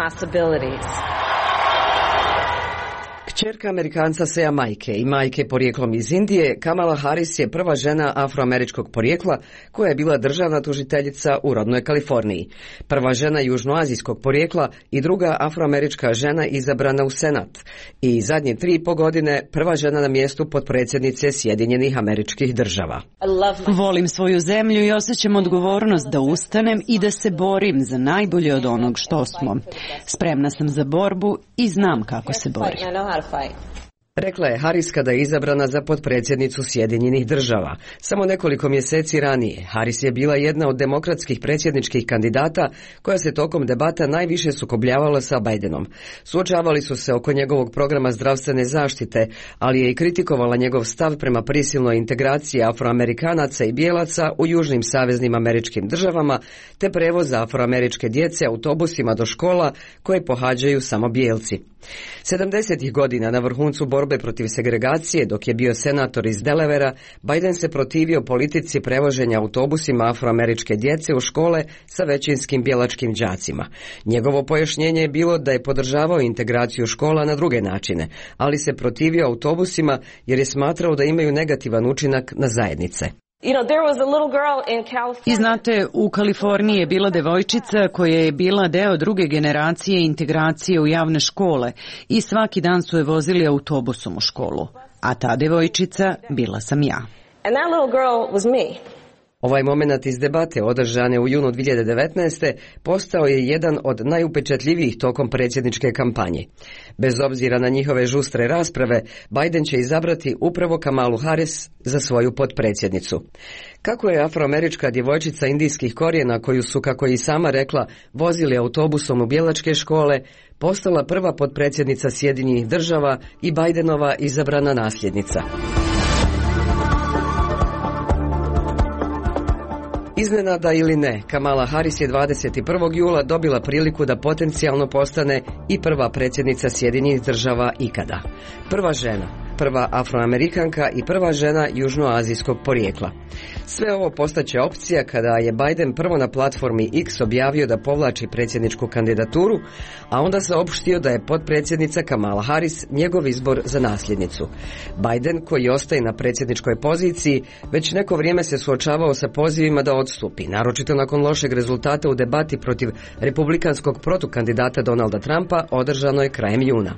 Kćerka Amerikanca sa Jamajke i majke porijeklom iz Indije, Kamala Harris je prva žena afroameričkog porijekla koja je bila državna tužiteljica u rodnoj Kaliforniji. Prva žena južnoazijskog porijekla i druga afroamerička žena izabrana u Senat. I zadnje 3,5 godine prva žena na mjestu potpredsjednice Sjedinjenih Američkih Država. Volim svoju zemlju i osjećam odgovornost da ustanem i da se borim za najbolje od onog što smo. Spremna sam za borbu i znam kako se bori. Rekla je Harris kada je izabrana za potpredsjednicu Sjedinjenih Država. Samo nekoliko mjeseci ranije Harris je bila jedna od demokratskih predsjedničkih kandidata koja se tokom debata najviše sukobljavala sa Bidenom. Suočavali su se oko njegovog programa zdravstvene zaštite, ali je i kritikovala njegov stav prema prisilnoj integraciji afroamerikanaca i bijelaca u južnim saveznim američkim državama, te prevoza afroameričke djece autobusima do škola koje pohađaju samo bijelci. 70. godina na vrhuncu borbe protiv segregacije, dok je bio senator iz Delawarea, Biden se protivio politici prevoženja autobusima afroameričke djece u škole sa većinskim bijelačkim đacima. Njegovo pojašnjenje je bilo da je podržavao integraciju škola na druge načine, ali se protivio autobusima jer je smatrao da imaju negativan učinak na zajednice. I znate, u Kaliforniji je bila devojčica koja je bila deo druge generacije integracije u javne škole i svaki dan su je vozili autobusom u školu. A ta devojčica bila sam ja. Ovaj moment iz debate održane u junu 2019. postao je jedan od najupečatljivijih tokom predsjedničke kampanje. Bez obzira na njihove žustre rasprave, Biden će izabrati upravo Kamalu Harris za svoju potpredsjednicu. Kako je afroamerička djevojčica indijskih korijena, koju su, kako je i sama rekla, vozili autobusom u bijelačke škole, postala prva potpredsjednica Sjedinjenih Država i Bidenova izabrana nasljednica. Iznenada ili ne, Kamala Harris je 21. jula dobila priliku da potencijalno postane i prva predsjednica Sjedinjenih Država ikada. Prva žena. prva Afroamerikanka i prva žena južnoazijskog porijekla. Sve ovo postaće opcija kada je Biden prvo na platformi X objavio da povlači predsjedničku kandidaturu, a onda saopštio da je potpredsjednica Kamala Harris njegov izbor za nasljednicu. Biden, koji ostaje na predsjedničkoj poziciji, već neko vrijeme se suočavao sa pozivima da odstupi, naročito nakon lošeg rezultata u debati protiv republikanskog protukandidata Donalda Trumpa održanoj krajem juna.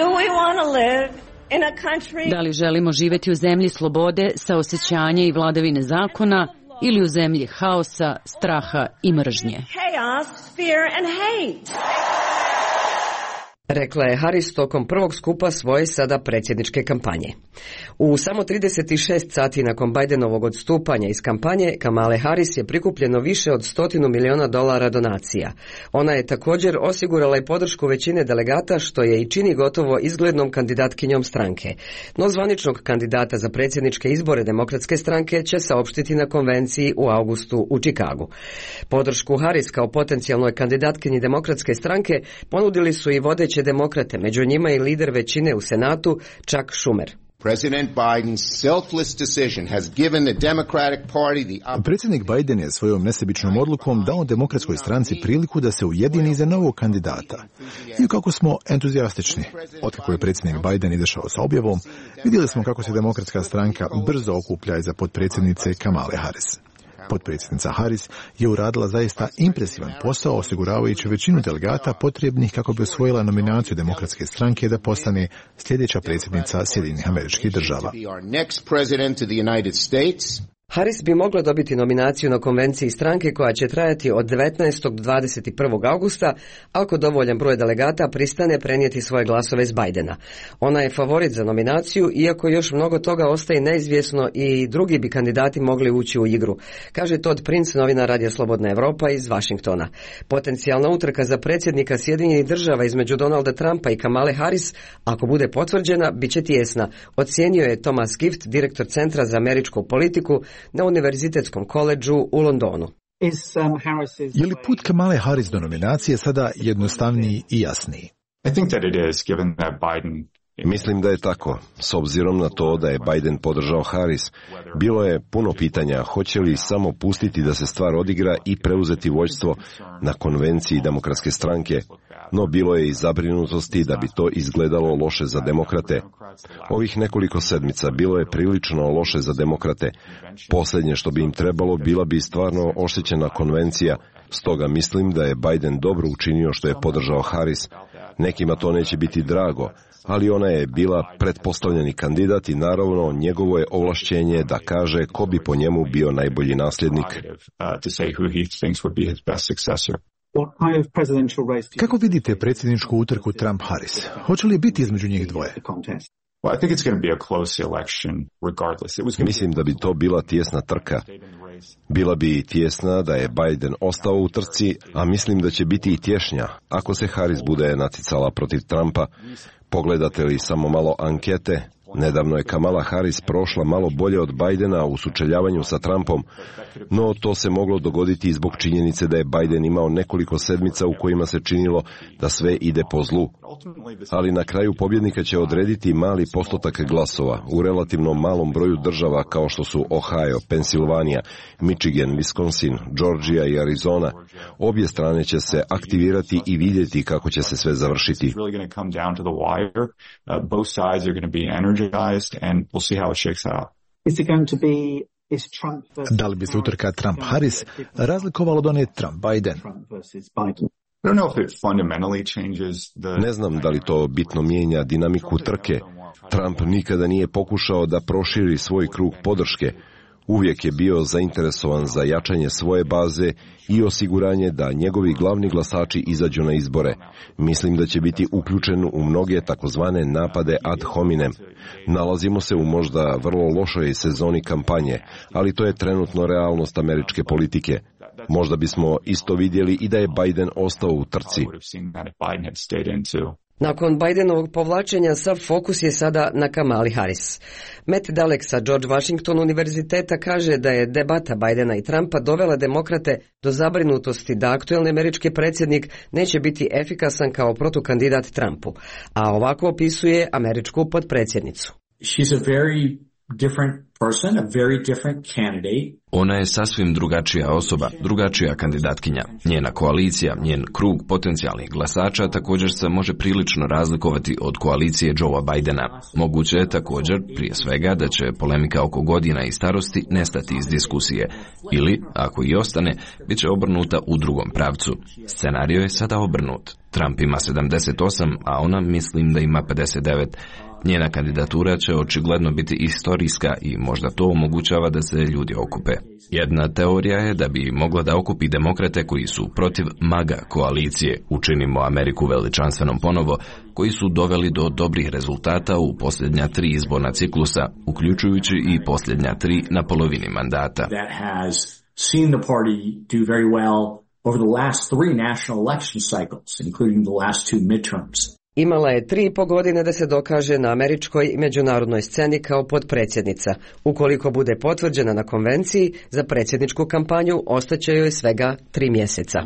Da li želimo živjeti u zemlji slobode, saosećanja i vladavine zakona ili u zemlji haosa, straha i mržnje? Rekla je Harris tokom prvog skupa svoje sada predsjedničke kampanje. U samo 36 sati nakon Bidenovog odstupanja iz kampanje, Kamale Harris je prikupljeno više od $100 miliona donacija. Ona je također osigurala i podršku većine delegata, što je i čini gotovo izglednom kandidatkinjom stranke. No zvaničnog kandidata za predsjedničke izbore Demokratske stranke će saopštiti na konvenciji u augustu u Čikagu. Podršku Harris kao potencijalnoj kandidatkinji Demokratske stranke ponudili su i vodeće demokrate, među njima i lider većine u Senatu, Chuck Schumer. Predsjednik Biden je svojom nesebičnom odlukom dao Demokratskoj stranci priliku da se ujedini za novog kandidata. I kako smo entuzijastični. Otkako je predsjednik Biden izašao sa objavom, vidjeli smo kako se Demokratska stranka brzo okuplja iza potpredsjednice Kamale Harris. Potpredsjednica Harris je uradila zaista impresivan posao osiguravajući većinu delegata potrebnih kako bi osvojila nominaciju Demokratske stranke da postane sljedeća predsjednica Sjedinjenih Američkih Država. Harris bi mogla dobiti nominaciju na konvenciji stranke koja će trajati od 19. do 21. augusta, ako dovoljan broj delegata pristane prenijeti svoje glasove s Bidena. Ona je favorit za nominaciju, iako još mnogo toga ostaje neizvjesno i drugi bi kandidati mogli ući u igru, kaže Todd Prince, novinar Radija Slobodna Evropa iz Vašingtona. Potencijalna utrka za predsjednika Sjedinjenih Država između Donalda Trumpa i Kamale Harris, ako bude potvrđena, bit će tijesna, ocijenio je Thomas Gift, direktor Centra za američku politiku na Univerzitetskom koledžu u Londonu. Je li put Kamale Harris do nominacije sada jednostavniji i jasniji? Mislim da je tako. S obzirom na to da je Biden podržao Harris, bilo je puno pitanja hoće li samo pustiti da se stvar odigra i preuzeti vođstvo na konvenciji Demokratske stranke, no bilo je i zabrinutosti da bi to izgledalo loše za demokrate. Ovih nekoliko sedmica bilo je prilično loše za demokrate. Posljednje što bi im trebalo bila bi stvarno oštećena konvencija, stoga mislim da je Biden dobro učinio što je podržao Harris. Nekima to neće biti drago, ali ona je bila pretpostavljeni kandidat i naravno njegovo je ovlašćenje da kaže ko bi po njemu bio najbolji nasljednik. Kako vidite predsjedničku utrku Trump-Harris? Hoće li biti između njih dvoje? Mislim da bi to bila tijesna trka. Bila bi tijesna da je Biden ostao u trci, a mislim da će biti i tješnja ako se Harris bude naticala protiv Trumpa. Pogledate li samo malo ankete, nedavno je Kamala Harris prošla malo bolje od Bidena u sučeljavanju sa Trumpom, no to se moglo dogoditi i zbog činjenice da je Biden imao nekoliko sedmica u kojima se činilo da sve ide po zlu. Ali na kraju pobjednika će odrediti mali postotak glasova u relativno malom broju država kao što su Ohio, Pensilvanija, Michigan, Wisconsin, Georgia i Arizona. Obje strane će se aktivirati i vidjeti kako će se sve završiti. Da li bi se utrka Trump-Harris razlikovala od one Trump-Biden? Ne znam da li to bitno mijenja dinamiku trke. Trump nikada nije pokušao da proširi svoj krug podrške. Uvijek je bio zainteresovan za jačanje svoje baze i osiguranje da njegovi glavni glasači izađu na izbore. Mislim da će biti uključen u mnoge takozvane napade ad hominem. Nalazimo se u možda vrlo lošoj sezoni kampanje, ali to je trenutno realnost američke politike. Možda bismo isto vidjeli i da je Biden ostao u trci. Nakon Bidenovog povlačenja sav fokus je sada na Kamali Harris. Matt Dalek sa George Washington univerziteta kaže da je debata Bidena i Trumpa dovela demokrate do zabrinutosti da aktuelni američki predsjednik neće biti efikasan kao protukandidat Trumpu, a ovako opisuje američku potpredsjednicu. She's a very different person, a very different candidate. Ona je sasvim drugačija osoba, drugačija kandidatkinja. Njena koalicija, njen krug potencijalnih glasača također se može prilično razlikovati od koalicije Joea Bidena. Moguće je također, prije svega, da će polemika oko godina i starosti nestati iz diskusije. Ili, ako i ostane, bit će obrnuta u drugom pravcu. Scenario je sada obrnut. Trump ima 78, a ona mislim da ima 59. Njena kandidatura će očigledno biti istorijska i možda to omogućava da se ljudi okupe. Jedna teorija je da bi mogla da okupi demokrate koji su protiv MAGA koalicije, Učinimo Ameriku veličanstvenom ponovo, koji su doveli do dobrih rezultata u posljednja 3 izborna ciklusa, uključujući i posljednja 3 na polovini mandata. That has seen the party do very well over the last 3 national election cycles, including the last 2 midterms. Imala je 3,5 godine da se dokaže na američkoj i međunarodnoj sceni kao potpredsjednica. Ukoliko bude potvrđena na konvenciji, za predsjedničku kampanju ostaće joj svega 3 mjeseca.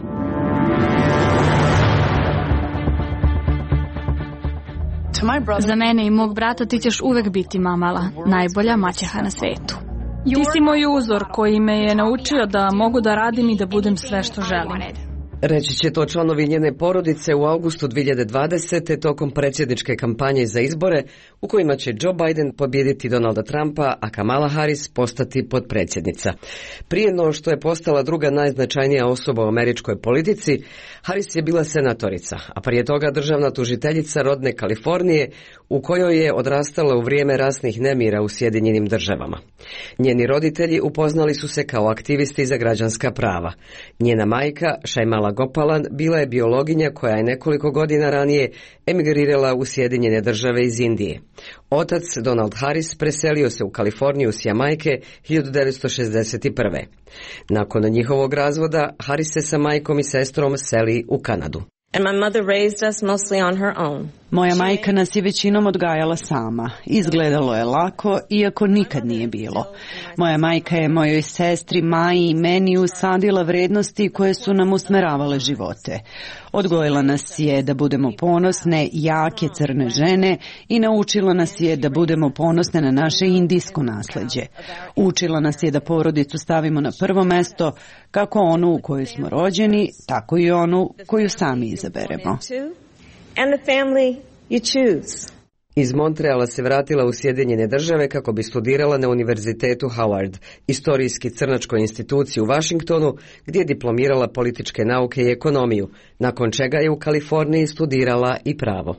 Za mene i mog brata ti ćeš uvek biti mamala, najbolja maćeha na svetu. Ti si moj uzor koji me je naučio da mogu da radim i da budem sve što želim. Reći će to članovi njene porodice u avgustu 2020. tokom predsjedničke kampanje za izbore u kojima će Joe Biden pobijediti Donalda Trumpa, a Kamala Harris postati potpredsjednica. Prije no što je postala druga najznačajnija osoba u američkoj politici, Harris je bila senatorica, a prije toga državna tužiteljica rodne Kalifornije u kojoj je odrastala u vrijeme rasnih nemira u Sjedinjenim Državama. Njeni roditelji upoznali su se kao aktivisti za građanska prava. Njena majka, Shaimala Gopalan, bila je biologinja koja je nekoliko godina ranije emigrirala u Sjedinjene Države iz Indije. Otac, Donald Harris, preselio se u Kaliforniju s Jamajke 1961. Nakon njihovog razvoda, Harris se sa majkom i sestrom seli u Kanadu. And my mother raised us mostly on her own. Moja majka nas je većinom odgajala sama. Izgledalo je lako, iako nikad nije bilo. Moja majka je mojoj sestri, Maji i meni usadila vrednosti koje su nam usmeravale živote. Odgojila nas je da budemo ponosne, jake crne žene i naučila nas je da budemo ponosne na naše indijsko nasleđe. Učila nas je da porodicu stavimo na prvo mesto, kako onu u kojoj smo rođeni, tako i onu koju sami izaberemo. And the family you choose. Iz Montreala se vratila u Sjedinjene Države kako bi studirala na Univerzitetu Howard, istorijski crnačkoj instituciji u Washingtonu, gdje je diplomirala političke nauke i ekonomiju, nakon čega je u Kaliforniji studirala i pravo.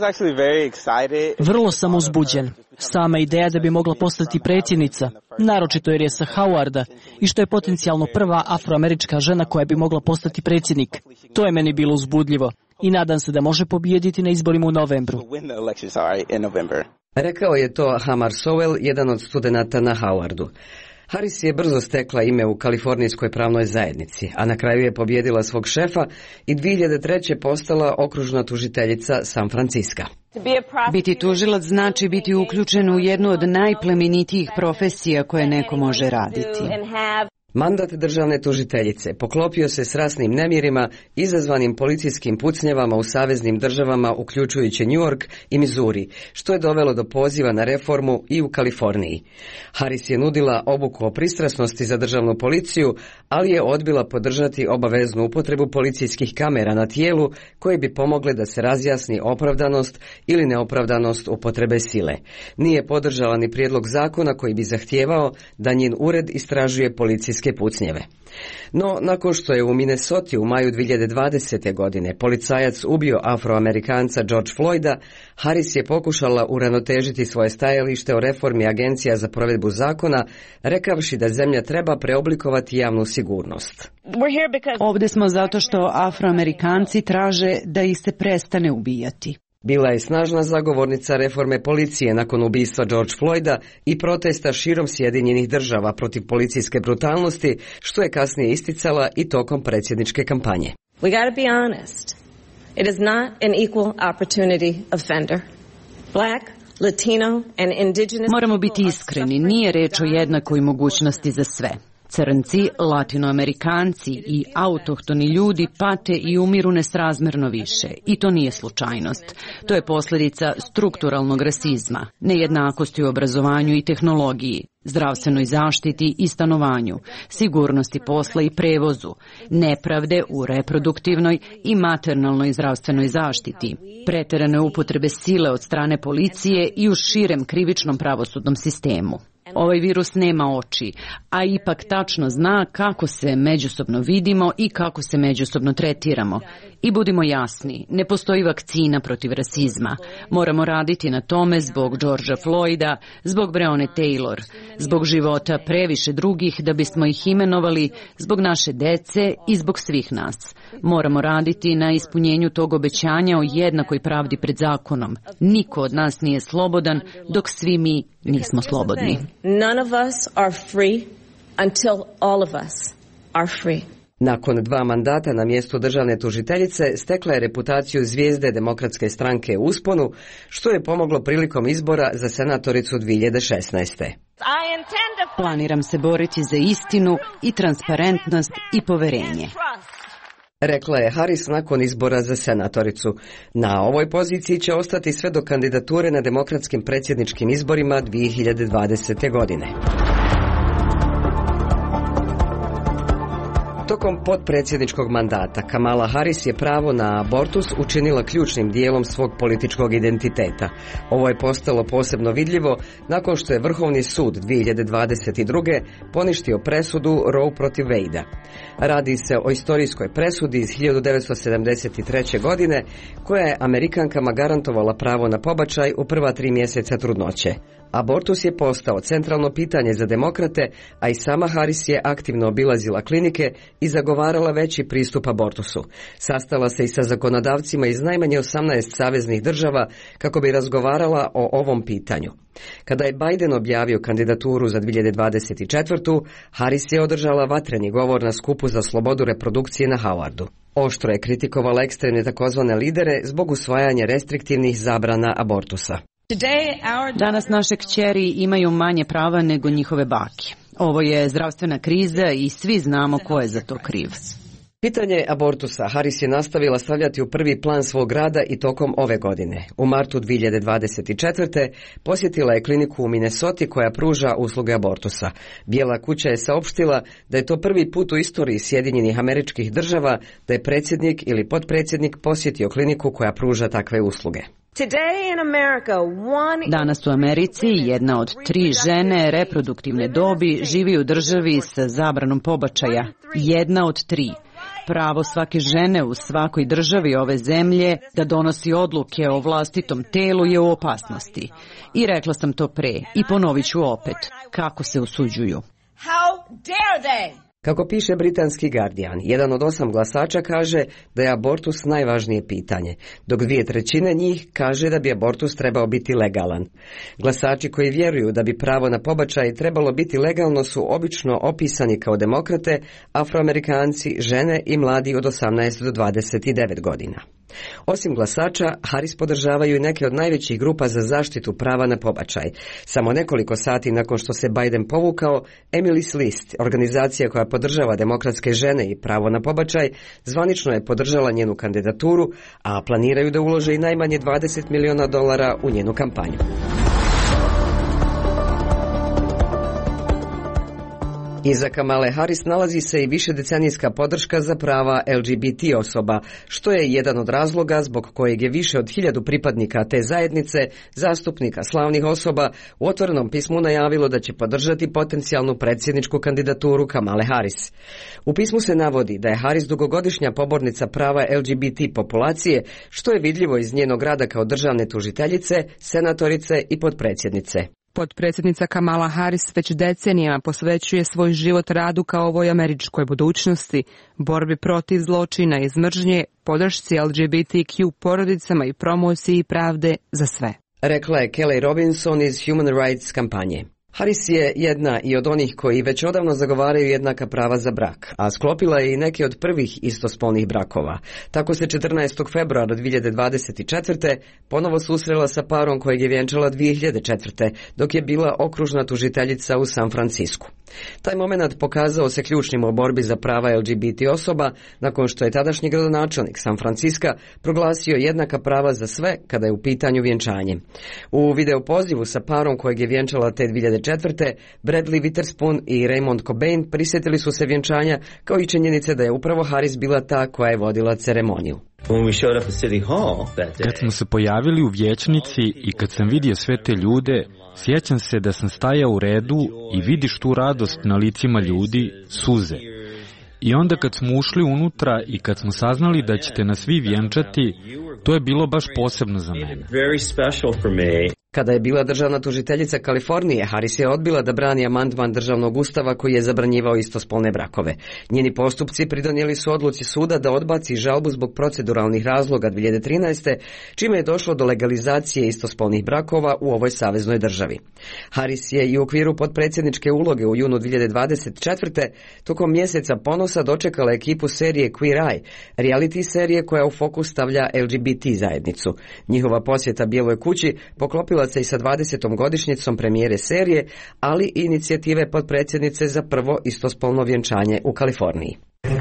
Vrlo sam uzbuđen. Sama ideja da bi mogla postati predsjednica, naročito jer je sa Howarda i što je potencijalno prva afroamerička žena koja bi mogla postati predsjednik. To je meni bilo uzbudljivo i nadam se da može pobijediti na izborima u novembru. Rekao je to Hamar Sowell, jedan od studenata na Howardu. Harris je brzo stekla ime u kalifornijskoj pravnoj zajednici, a na kraju je pobijedila svog šefa i 2003. postala okružna tužiteljica San Franciska. Biti tužilac znači biti uključen u jednu od najplemenitijih profesija koje neko može raditi. Mandat državne tužiteljice poklopio se s rasnim nemirima izazvanim policijskim pucnjavama u saveznim državama uključujući New York i Missouri, što je dovelo do poziva na reformu i u Kaliforniji. Harris je nudila obuku o pristrasnosti za državnu policiju, ali je odbila podržati obaveznu upotrebu policijskih kamera na tijelu koje bi pomogle da se razjasni opravdanost ili neopravdanost upotrebe sile. Nije podržala ni prijedlog zakona koji bi zahtijevao da njen ured istražuje policijske pucnjeve. No, nakon što je u Minnesoti u maju 2020. godine policajac ubio Afroamerikanca George Floyda, Harris je pokušala uravnotežiti svoje stajalište o reformi agencija za provedbu zakona, rekavši da zemlja treba preoblikovati javnu sigurnost. Ovdje smo zato što Afroamerikanci traže da ih se prestane ubijati. Bila je snažna zagovornica reforme policije nakon ubistva George Floyda i protesta širom Sjedinjenih Država protiv policijske brutalnosti, što je kasnije isticala i tokom predsjedničke kampanje. We got to be honest. It is not an equal opportunity offender. Black, Latino and indigenous. Moramo biti iskreni, nije reč o jednakoj mogućnosti za sve. Crnci, latinoamerikanci i autohtoni ljudi pate i umiru nesrazmerno više. I to nije slučajnost. To je posljedica strukturalnog rasizma, nejednakosti u obrazovanju i tehnologiji, zdravstvenoj zaštiti i stanovanju, sigurnosti posla i prevozu, nepravde u reproduktivnoj i maternalnoj zdravstvenoj zaštiti, preterane upotrebe sile od strane policije i u širem krivičnom pravosudnom sistemu. Ovaj virus nema oči, a ipak tačno zna kako se međusobno vidimo i kako se međusobno tretiramo. I budimo jasni, ne postoji vakcina protiv rasizma. Moramo raditi na tome zbog Georgea Floyda, zbog Breonna Taylor, zbog života previše drugih da bismo ih imenovali, zbog naše dece i zbog svih nas. Moramo raditi na ispunjenju tog obećanja o jednakoj pravdi pred zakonom. Niko od nas nije slobodan dok svi mi nismo slobodni. None of us are free until all of us are free. Nakon 2 mandata na mjestu državne tužiteljice stekla je reputaciju zvijezde Demokratske stranke u usponu, što je pomoglo prilikom izbora za senatoricu 2016. Planiram se boriti za istinu i transparentnost i poverenje. Rekla je Harris nakon izbora za senatoricu. Na ovoj poziciji će ostati sve do kandidature na demokratskim predsjedničkim izborima 2020. godine. Tokom potpredsjedničkog mandata Kamala Harris je pravo na abortus učinila ključnim dijelom svog političkog identiteta. Ovo je postalo posebno vidljivo nakon što je Vrhovni sud 2022. poništio presudu Roe protiv Wade-a. Radi se o istorijskoj presudi iz 1973. godine koja je Amerikankama garantovala pravo na pobačaj u prva 3 mjeseca trudnoće. Abortus je postao centralno pitanje za demokrate, a i sama Harris je aktivno obilazila klinike i zagovarala veći pristup abortusu. Sastala se i sa zakonodavcima iz najmanje 18 saveznih država kako bi razgovarala o ovom pitanju. Kada je Biden objavio kandidaturu za 2024. Harris je održala vatreni govor na skupu za slobodu reprodukcije na Howardu. Oštro je kritikovala ekstremne takozvane lidere zbog usvajanja restriktivnih zabrana abortusa. Danas naše kćeri imaju manje prava nego njihove bake. Ovo je zdravstvena kriza i svi znamo ko je za to kriv. Pitanje abortusa Harris je nastavila stavljati u prvi plan svog rada i tokom ove godine. U martu 2024. posjetila je kliniku u Minnesoti koja pruža usluge abortusa. Bijela kuća je saopštila da je to prvi put u istoriji Sjedinjenih Američkih Država da je predsjednik ili potpredsjednik posjetio kliniku koja pruža takve usluge. Danas u Americi 1 od 3 žene reproduktivne dobi živi u državi sa zabranom pobačaja. 1 od 3. Pravo svake žene u svakoj državi ove zemlje da donosi odluke o vlastitom telu je u opasnosti. I rekla sam to pre i ponovit ću opet. Kako se usuđuju? Kako piše britanski Guardian, 1 od 8 glasača kaže da je abortus najvažnije pitanje, dok 2/3 njih kaže da bi abortus trebao biti legalan. Glasači koji vjeruju da bi pravo na pobačaj trebalo biti legalno su obično opisani kao demokrate, Afroamerikanci, žene i mladi od 18 do 29 godina. Osim glasača, Harris podržavaju i neke od najvećih grupa za zaštitu prava na pobačaj. Samo nekoliko sati nakon što se Biden povukao, Emily's List, organizacija koja podržava demokratske žene i pravo na pobačaj, zvanično je podržala njenu kandidaturu, a planiraju da ulože i najmanje $20 miliona u njenu kampanju. Iza Kamale Harris nalazi se i višedecenijska podrška za prava LGBT osoba, što je jedan od razloga zbog kojeg je više od 1000 pripadnika te zajednice, zastupnika slavnih osoba, u otvorenom pismu najavilo da će podržati potencijalnu predsjedničku kandidaturu Kamale Harris. U pismu se navodi da je Harris dugogodišnja pobornica prava LGBT populacije, što je vidljivo iz njenog rada kao državne tužiteljice, senatorice i potpredsjednice. Potpredsjednica Kamala Harris već decenijama posvećuje svoj život radu kao ovoj američkoj budućnosti, borbi protiv zločina i mržnje, podršci LGBTQ porodicama i promociji pravde za sve. Rekla je Kelly Robinson iz Human Rights kampanje. Harris je jedna i od onih koji već odavno zagovaraju jednaka prava za brak, a sklopila je i neke od prvih istospolnih brakova. Tako se 14. februara 2024. ponovo susrela sa parom kojeg je vjenčala 2004. dok je bila okružna tužiteljica u San Francisku. Taj moment pokazao se ključnim u borbi za prava LGBT osoba nakon što je tadašnji gradonačelnik San Francisca proglasio jednaka prava za sve kada je u pitanju vjenčanje. U video pozivu sa parom kojeg je vjenčala te 2004. Bradley Witherspoon i Raymond Cobain prisjetili su se vjenčanja kao i činjenice da je upravo Harris bila ta koja je vodila ceremoniju. Kad smo se pojavili u vijećnici i kad sam vidio sve te ljude, sjećam se da sam stajao u redu i vidiš tu radost na licima ljudi, suze. I onda kad smo ušli unutra i kad smo saznali da ćete nas svi vjenčati, to je bilo baš posebno za mene. Kada je bila državna tužiteljica Kalifornije, Harris je odbila da brani amandman državnog ustava koji je zabranjivao istospolne brakove. Njeni postupci pridonijeli su odluci suda da odbaci žalbu zbog proceduralnih razloga 2013. čime je došlo do legalizacije istospolnih brakova u ovoj saveznoj državi. Harris je i u okviru potpredsjedničke uloge u junu 2024. tokom mjeseca ponosa dočekala ekipu serije Queer Eye, reality serije koja u fokus stavlja LGBT zajednicu. Njihova posjeta Bijeloj kući poklopila se i sa 20. godišnjicom premijere serije, ali i inicijative potpredsjednice za prvo istospolno vjenčanje u Kaliforniji.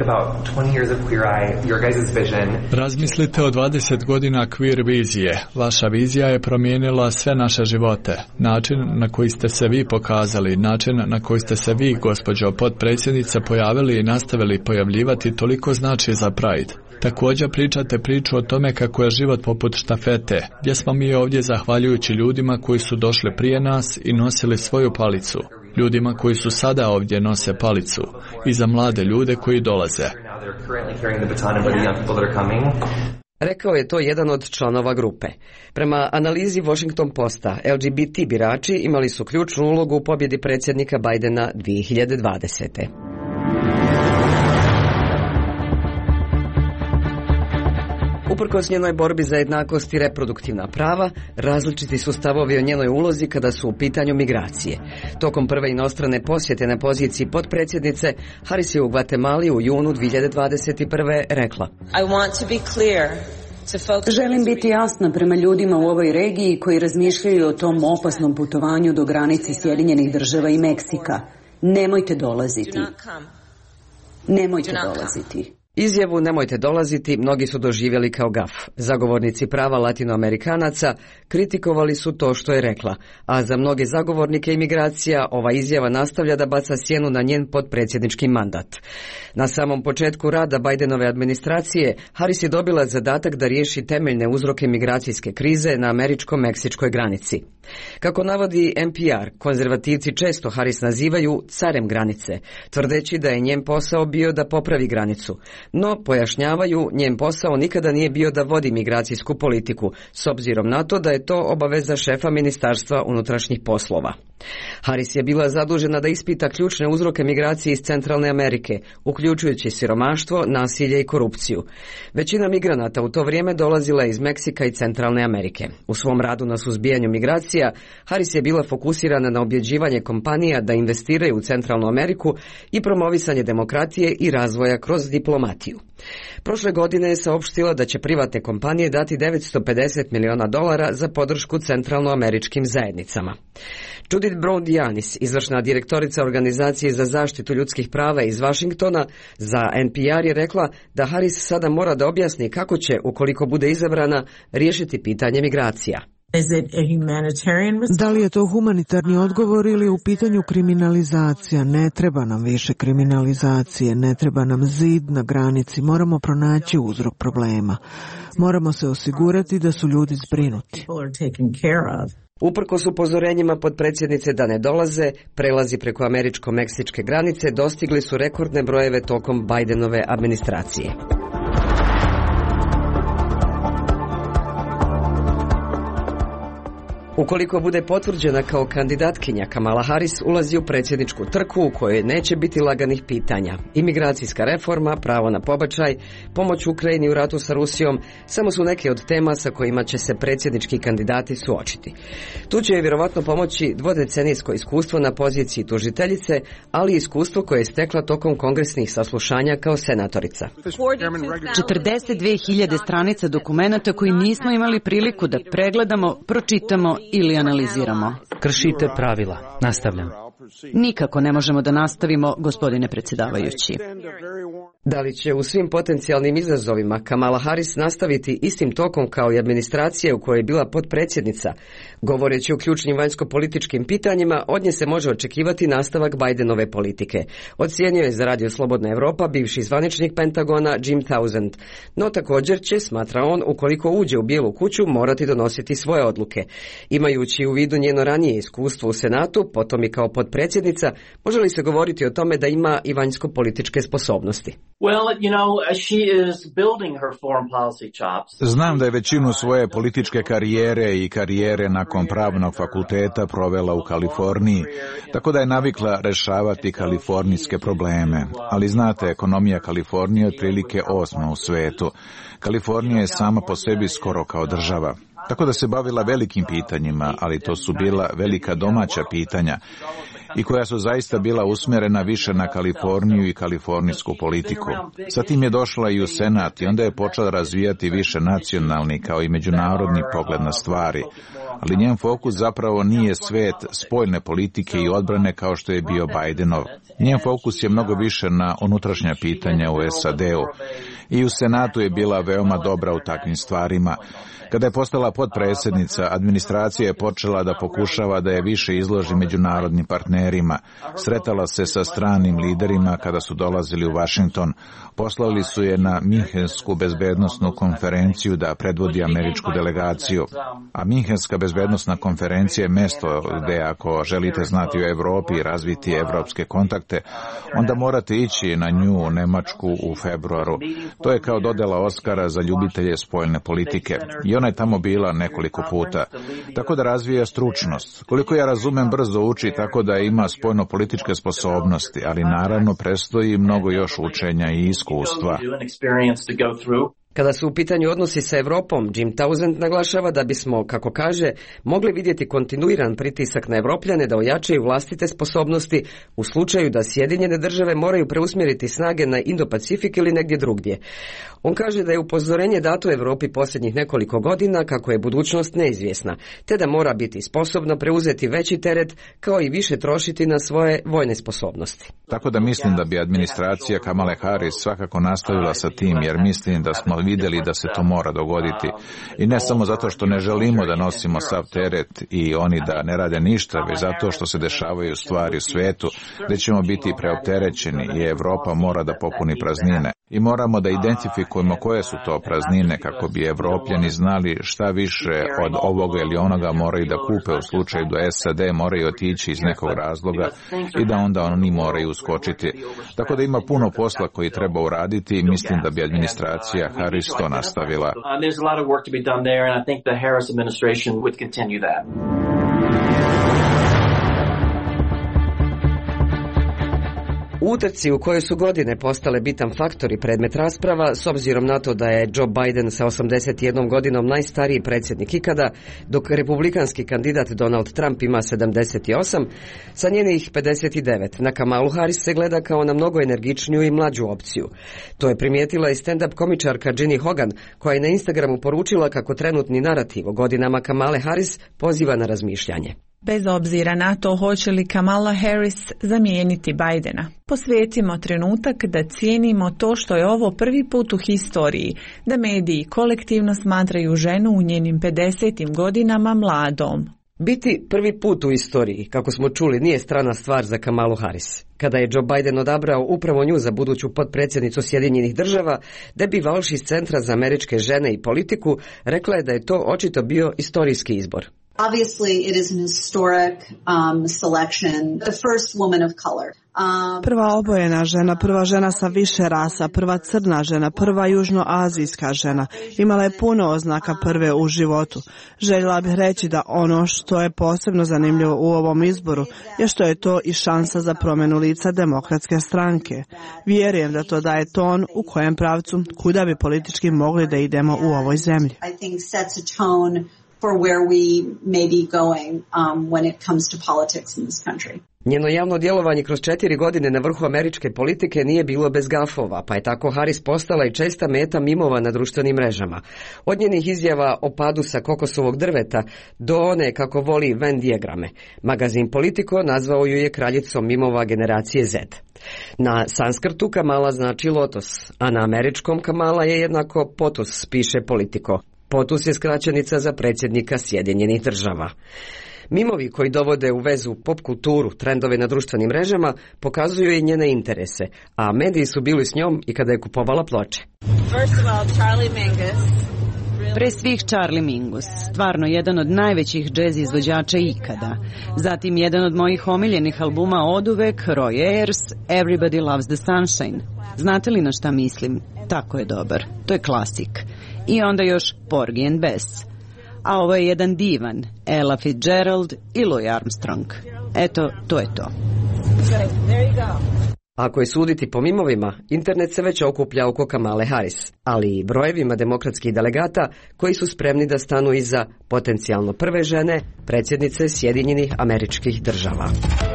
Razmislite o 20 godina queer vizije. Vaša vizija je promijenila sve naše živote. Način na koji ste se vi pokazali, način na koji ste se vi, gospođo potpredsjednice, pojavili i nastavili pojavljivati toliko znači za Pride. Također pričate priču o tome kako je život poput štafete, gdje smo mi ovdje zahvaljujući ljudima koji su došli prije nas i nosili svoju palicu, ljudima koji su sada ovdje nose palicu i za mlade ljude koji dolaze. Rekao je to jedan od članova grupe. Prema analizi Washington Posta, LGBT birači imali su ključnu ulogu u pobjedi predsjednika Bidena 2020. Uprkos njenoj borbi za jednakost i reproduktivna prava, različiti su stavovi o njenoj ulozi kada su u pitanju migracije. Tokom prve inostrane posjete na poziciji potpredsjednice, Harris je u Gvatemali u junu 2021. rekla: Želim biti jasna prema ljudima u ovoj regiji koji razmišljaju o tom opasnom putovanju do granice Sjedinjenih Država i Meksika. Nemojte dolaziti. Nemojte dolaziti. Izjavu "nemojte dolaziti" mnogi su doživjeli kao gaf. Zagovornici prava latinoamerikanaca kritikovali su to što je rekla, a za mnoge zagovornike imigracija ova izjava nastavlja da baca sjenu na njen potpredsjednički mandat. Na samom početku rada Bidenove administracije, Harris je dobila zadatak da riješi temeljne uzroke migracijske krize na američko-meksičkoj granici. Kako navodi NPR, konzervativci često Harris nazivaju carem granice, tvrdeći da je njen posao bio da popravi granicu. No, pojašnjavaju, njen posao nikada nije bio da vodi migracijsku politiku, s obzirom na to da je to obaveza šefa Ministarstva unutrašnjih poslova. Harris je bila zadužena da ispita ključne uzroke migracije iz Centralne Amerike, uključujući siromaštvo, nasilje i korupciju. Većina migranata u to vrijeme dolazila iz Meksika i Centralne Amerike. U svom radu na suzbijanju migracija, Harris je bila fokusirana na objeđivanje kompanija da investiraju u Centralnu Ameriku i promovisanje demokratije i razvoja kroz diplomatiju. Prošle godine je saopštila da će privatne kompanije dati $950 miliona za podršku centralnoameričkim zajednicama. Judith Brown-Dianis, izvršna direktorica Organizacije za zaštitu ljudskih prava iz Washingtona, za NPR je rekla da Harris sada mora da objasni kako će, ukoliko bude izabrana, riješiti pitanje migracija. Da li je to humanitarni odgovor ili u pitanju kriminalizacija? Ne treba nam više kriminalizacije, ne treba nam zid na granici, moramo pronaći uzrok problema. Moramo se osigurati da su ljudi zbrinuti. Uprkos upozorenjima potpredsjednice da ne dolaze, prelazi preko američko-meksičke granice dostigli su rekordne brojeve tokom Bidenove administracije. Ukoliko bude potvrđena kao kandidatkinja, Kamala Harris ulazi u predsjedničku trku u kojoj neće biti laganih pitanja. Imigracijska reforma, pravo na pobačaj, pomoć Ukrajini u ratu sa Rusijom samo su neke od tema sa kojima će se predsjednički kandidati suočiti. Tu će je vjerovatno pomoći dvodecenijsko iskustvo na poziciji tužiteljice, ali i iskustvo koje je stekla tokom kongresnih saslušanja kao senatorica. 42.000 stranica dokumenata koji nismo imali priliku da pregledamo, pročitamo ili analiziramo. Kršite pravila. Nastavljam. Nikako ne možemo da nastavimo, gospodine predsjedavajući. Da li će u svim potencijalnim izazovima Kamala Harris nastaviti istim tokom kao i administracija u kojoj je bila potpredsjednica? Govoreći o ključnim vanjsko-političkim pitanjima, od nje se može očekivati nastavak Bidenove politike. Ocijenio je za Radio Slobodna Evropa bivši zvaničnik Pentagona Jim Townsend. No također će, smatra on, ukoliko uđe u Bijelu kuću, morati donositi svoje odluke. Imajući u vidu njeno ranije iskustvo u Senatu, potom i kao potpredsjednica, može li se govoriti o tome da ima i vanjsko-političke sposobnosti? Znam da je većinu svoje političke karijere i karijere nakon pravnog fakulteta provela u Kaliforniji, tako da je navikla rešavati kalifornijske probleme. Ali znate, ekonomija Kalifornije je otprilike 8. u svetu. Kalifornija je sama po sebi skoro kao država. Tako da se bavila velikim pitanjima, ali to su bila velika domaća pitanja i koja su zaista bila usmjerena više na Kaliforniju i kalifornijsku politiku. Zatim je došla i u Senat i onda je počela razvijati više nacionalni kao i međunarodni pogled na stvari. Ali njen fokus zapravo nije svet spoljne politike i odbrane kao što je bio Bidenov. Njen fokus je mnogo više na unutrašnja pitanja u SAD-u. I u Senatu je bila veoma dobra u takvim stvarima. Kada je postala potpredsjednica, administracija je počela da pokušava da je više izloži međunarodnim partnerima. Sretala se sa stranim liderima kada su dolazili u Washington. Poslali su je na Minhensku bezbednosnu konferenciju da predvodi američku delegaciju. A Minhenska bezbednosna konferencija je mesto gde ako želite znati o Evropi i razviti evropske kontakte, onda morate ići na nju u Nemačku u februaru. To je kao dodela Oskara za ljubitelje spoljne politike. I ona je tamo bila nekoliko puta. Tako da razvija stručnost. Koliko ja razumem, brzo uči tako da ima spoljno-političke sposobnosti, ali naravno predstoji mnogo još učenja i iskustva. Kada su u pitanju odnosi sa Evropom, Jim Townsend naglašava da bismo, kako kaže, mogli vidjeti kontinuiran pritisak na Evropljane da ojačaju vlastite sposobnosti u slučaju da Sjedinjene države moraju preusmjeriti snage na Indo-Pacifik ili negdje drugdje. On kaže da je upozorenje dato Evropi posljednjih nekoliko godina kako je budućnost neizvjesna, te da mora biti sposobna preuzeti veći teret kao i više trošiti na svoje vojne sposobnosti. Tako da mislim da bi administracija Kamale Harris svakako nastavila sa tim, jer mislim da smo vidjeli da se to mora dogoditi. I ne samo zato što ne želimo da nosimo sav teret i oni da ne rade ništa, već zato što se dešavaju stvari u svetu gdje ćemo biti preopterećeni i Evropa mora da popuni praznine. I moramo da identifikujemo koje su to praznine kako bi Evropljani znali šta više od ovoga ili onoga moraju da kupe u slučaju da SAD moraju otići iz nekog razloga i da onda oni moraju uskočiti. Tako da ima puno posla koji treba uraditi i mislim da bi administracija Harris to nastavila. U utrci u kojoj su godine postale bitan faktor i predmet rasprava, s obzirom na to da je Joe Biden sa 81 godinom najstariji predsjednik ikada, dok republikanski kandidat Donald Trump ima 78, sa njenih 59 na Kamalu Harris se gleda kao na mnogo energičniju i mlađu opciju. To je primijetila i stand-up komičarka Ginny Hogan, koja je na Instagramu poručila kako trenutni narativ o godinama Kamale Harris poziva na razmišljanje. Bez obzira na to hoće li Kamala Harris zamijeniti Bidena, posvetimo trenutak da cijenimo to što je ovo prvi put u historiji, da mediji kolektivno smatraju ženu u njenim 50. godinama mladom. Biti prvi put u istoriji, kako smo čuli, nije strana stvar za Kamalu Harris. Kada je Joe Biden odabrao upravo nju za buduću potpredsjednicu Sjedinjenih država, Debbie Walsh iz Centra za američke žene i politiku rekla je da je to očito bio istorijski izbor. Obviously, it is an historic selection. The first woman of color. Prva obojena žena, prva žena sa više rasa, prva crna žena, prva južnoazijska žena. Imala je puno oznaka prve u životu. Željela bih reći da ono što je posebno zanimljivo u ovom izboru je što je to i šansa za promjenu lica demokratske stranke. Vjerujem da to daje ton u kojem pravcu kuda bi politički mogli da idemo u ovoj zemlji. I think sets a tone for where we may be going when it comes to politics in this country. Njeno javno djelovanje kroz 4 godine na vrhu američke politike nije bilo bez gafova, pa je tako Harris postala i česta meta mimova na društvenim mrežama. Od njenih izjava o padu sa kokosovog drveta do one kako voli Venn dijagrame. Magazin Politico nazvao ju je kraljicom mimova generacije Z. Na sanskrtu Kamala znači lotos, a na američkom Kamala je jednako POTUS, piše Politico. POTUS je skraćenica za predsjednika Sjedinjenih Država. Mimovi koji dovode u vezu pop kulturu, trendove na društvenim mrežama, pokazuju i njene interese, a mediji su bili s njom i kada je kupovala ploče. Pre svih Charlie Mingus, stvarno jedan od najvećih džez izvođača ikada. Zatim jedan od mojih omiljenih albuma oduvek, Roy Ayers, Everybody Loves the Sunshine. Znate li na šta mislim? Tako je dobar. To je klasik. I onda još Porgy and Bess. A ovo je jedan divan, Ella Fitzgerald i Louis Armstrong. Eto, to je to. Ako je suditi po mimovima, internet se već okuplja oko Kamale Harris, ali i brojevima demokratskih delegata koji su spremni da stanu iza potencijalno prve žene, predsjednice Sjedinjenih Američkih Država.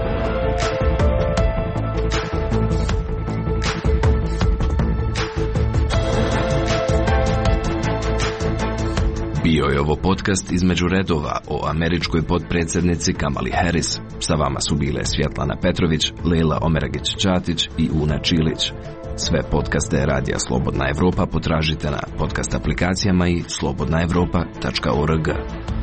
Bio je ovo podcast između redova o američkoj potpredsjednici Kamali Harris. Sa vama su bile Svjetlana Petrović, Lejla Omeragić-Ćatić i Una Čilić. Sve podcaste Radija Slobodna Evropa potražite na podcast aplikacijama i slobodnaevropa.org.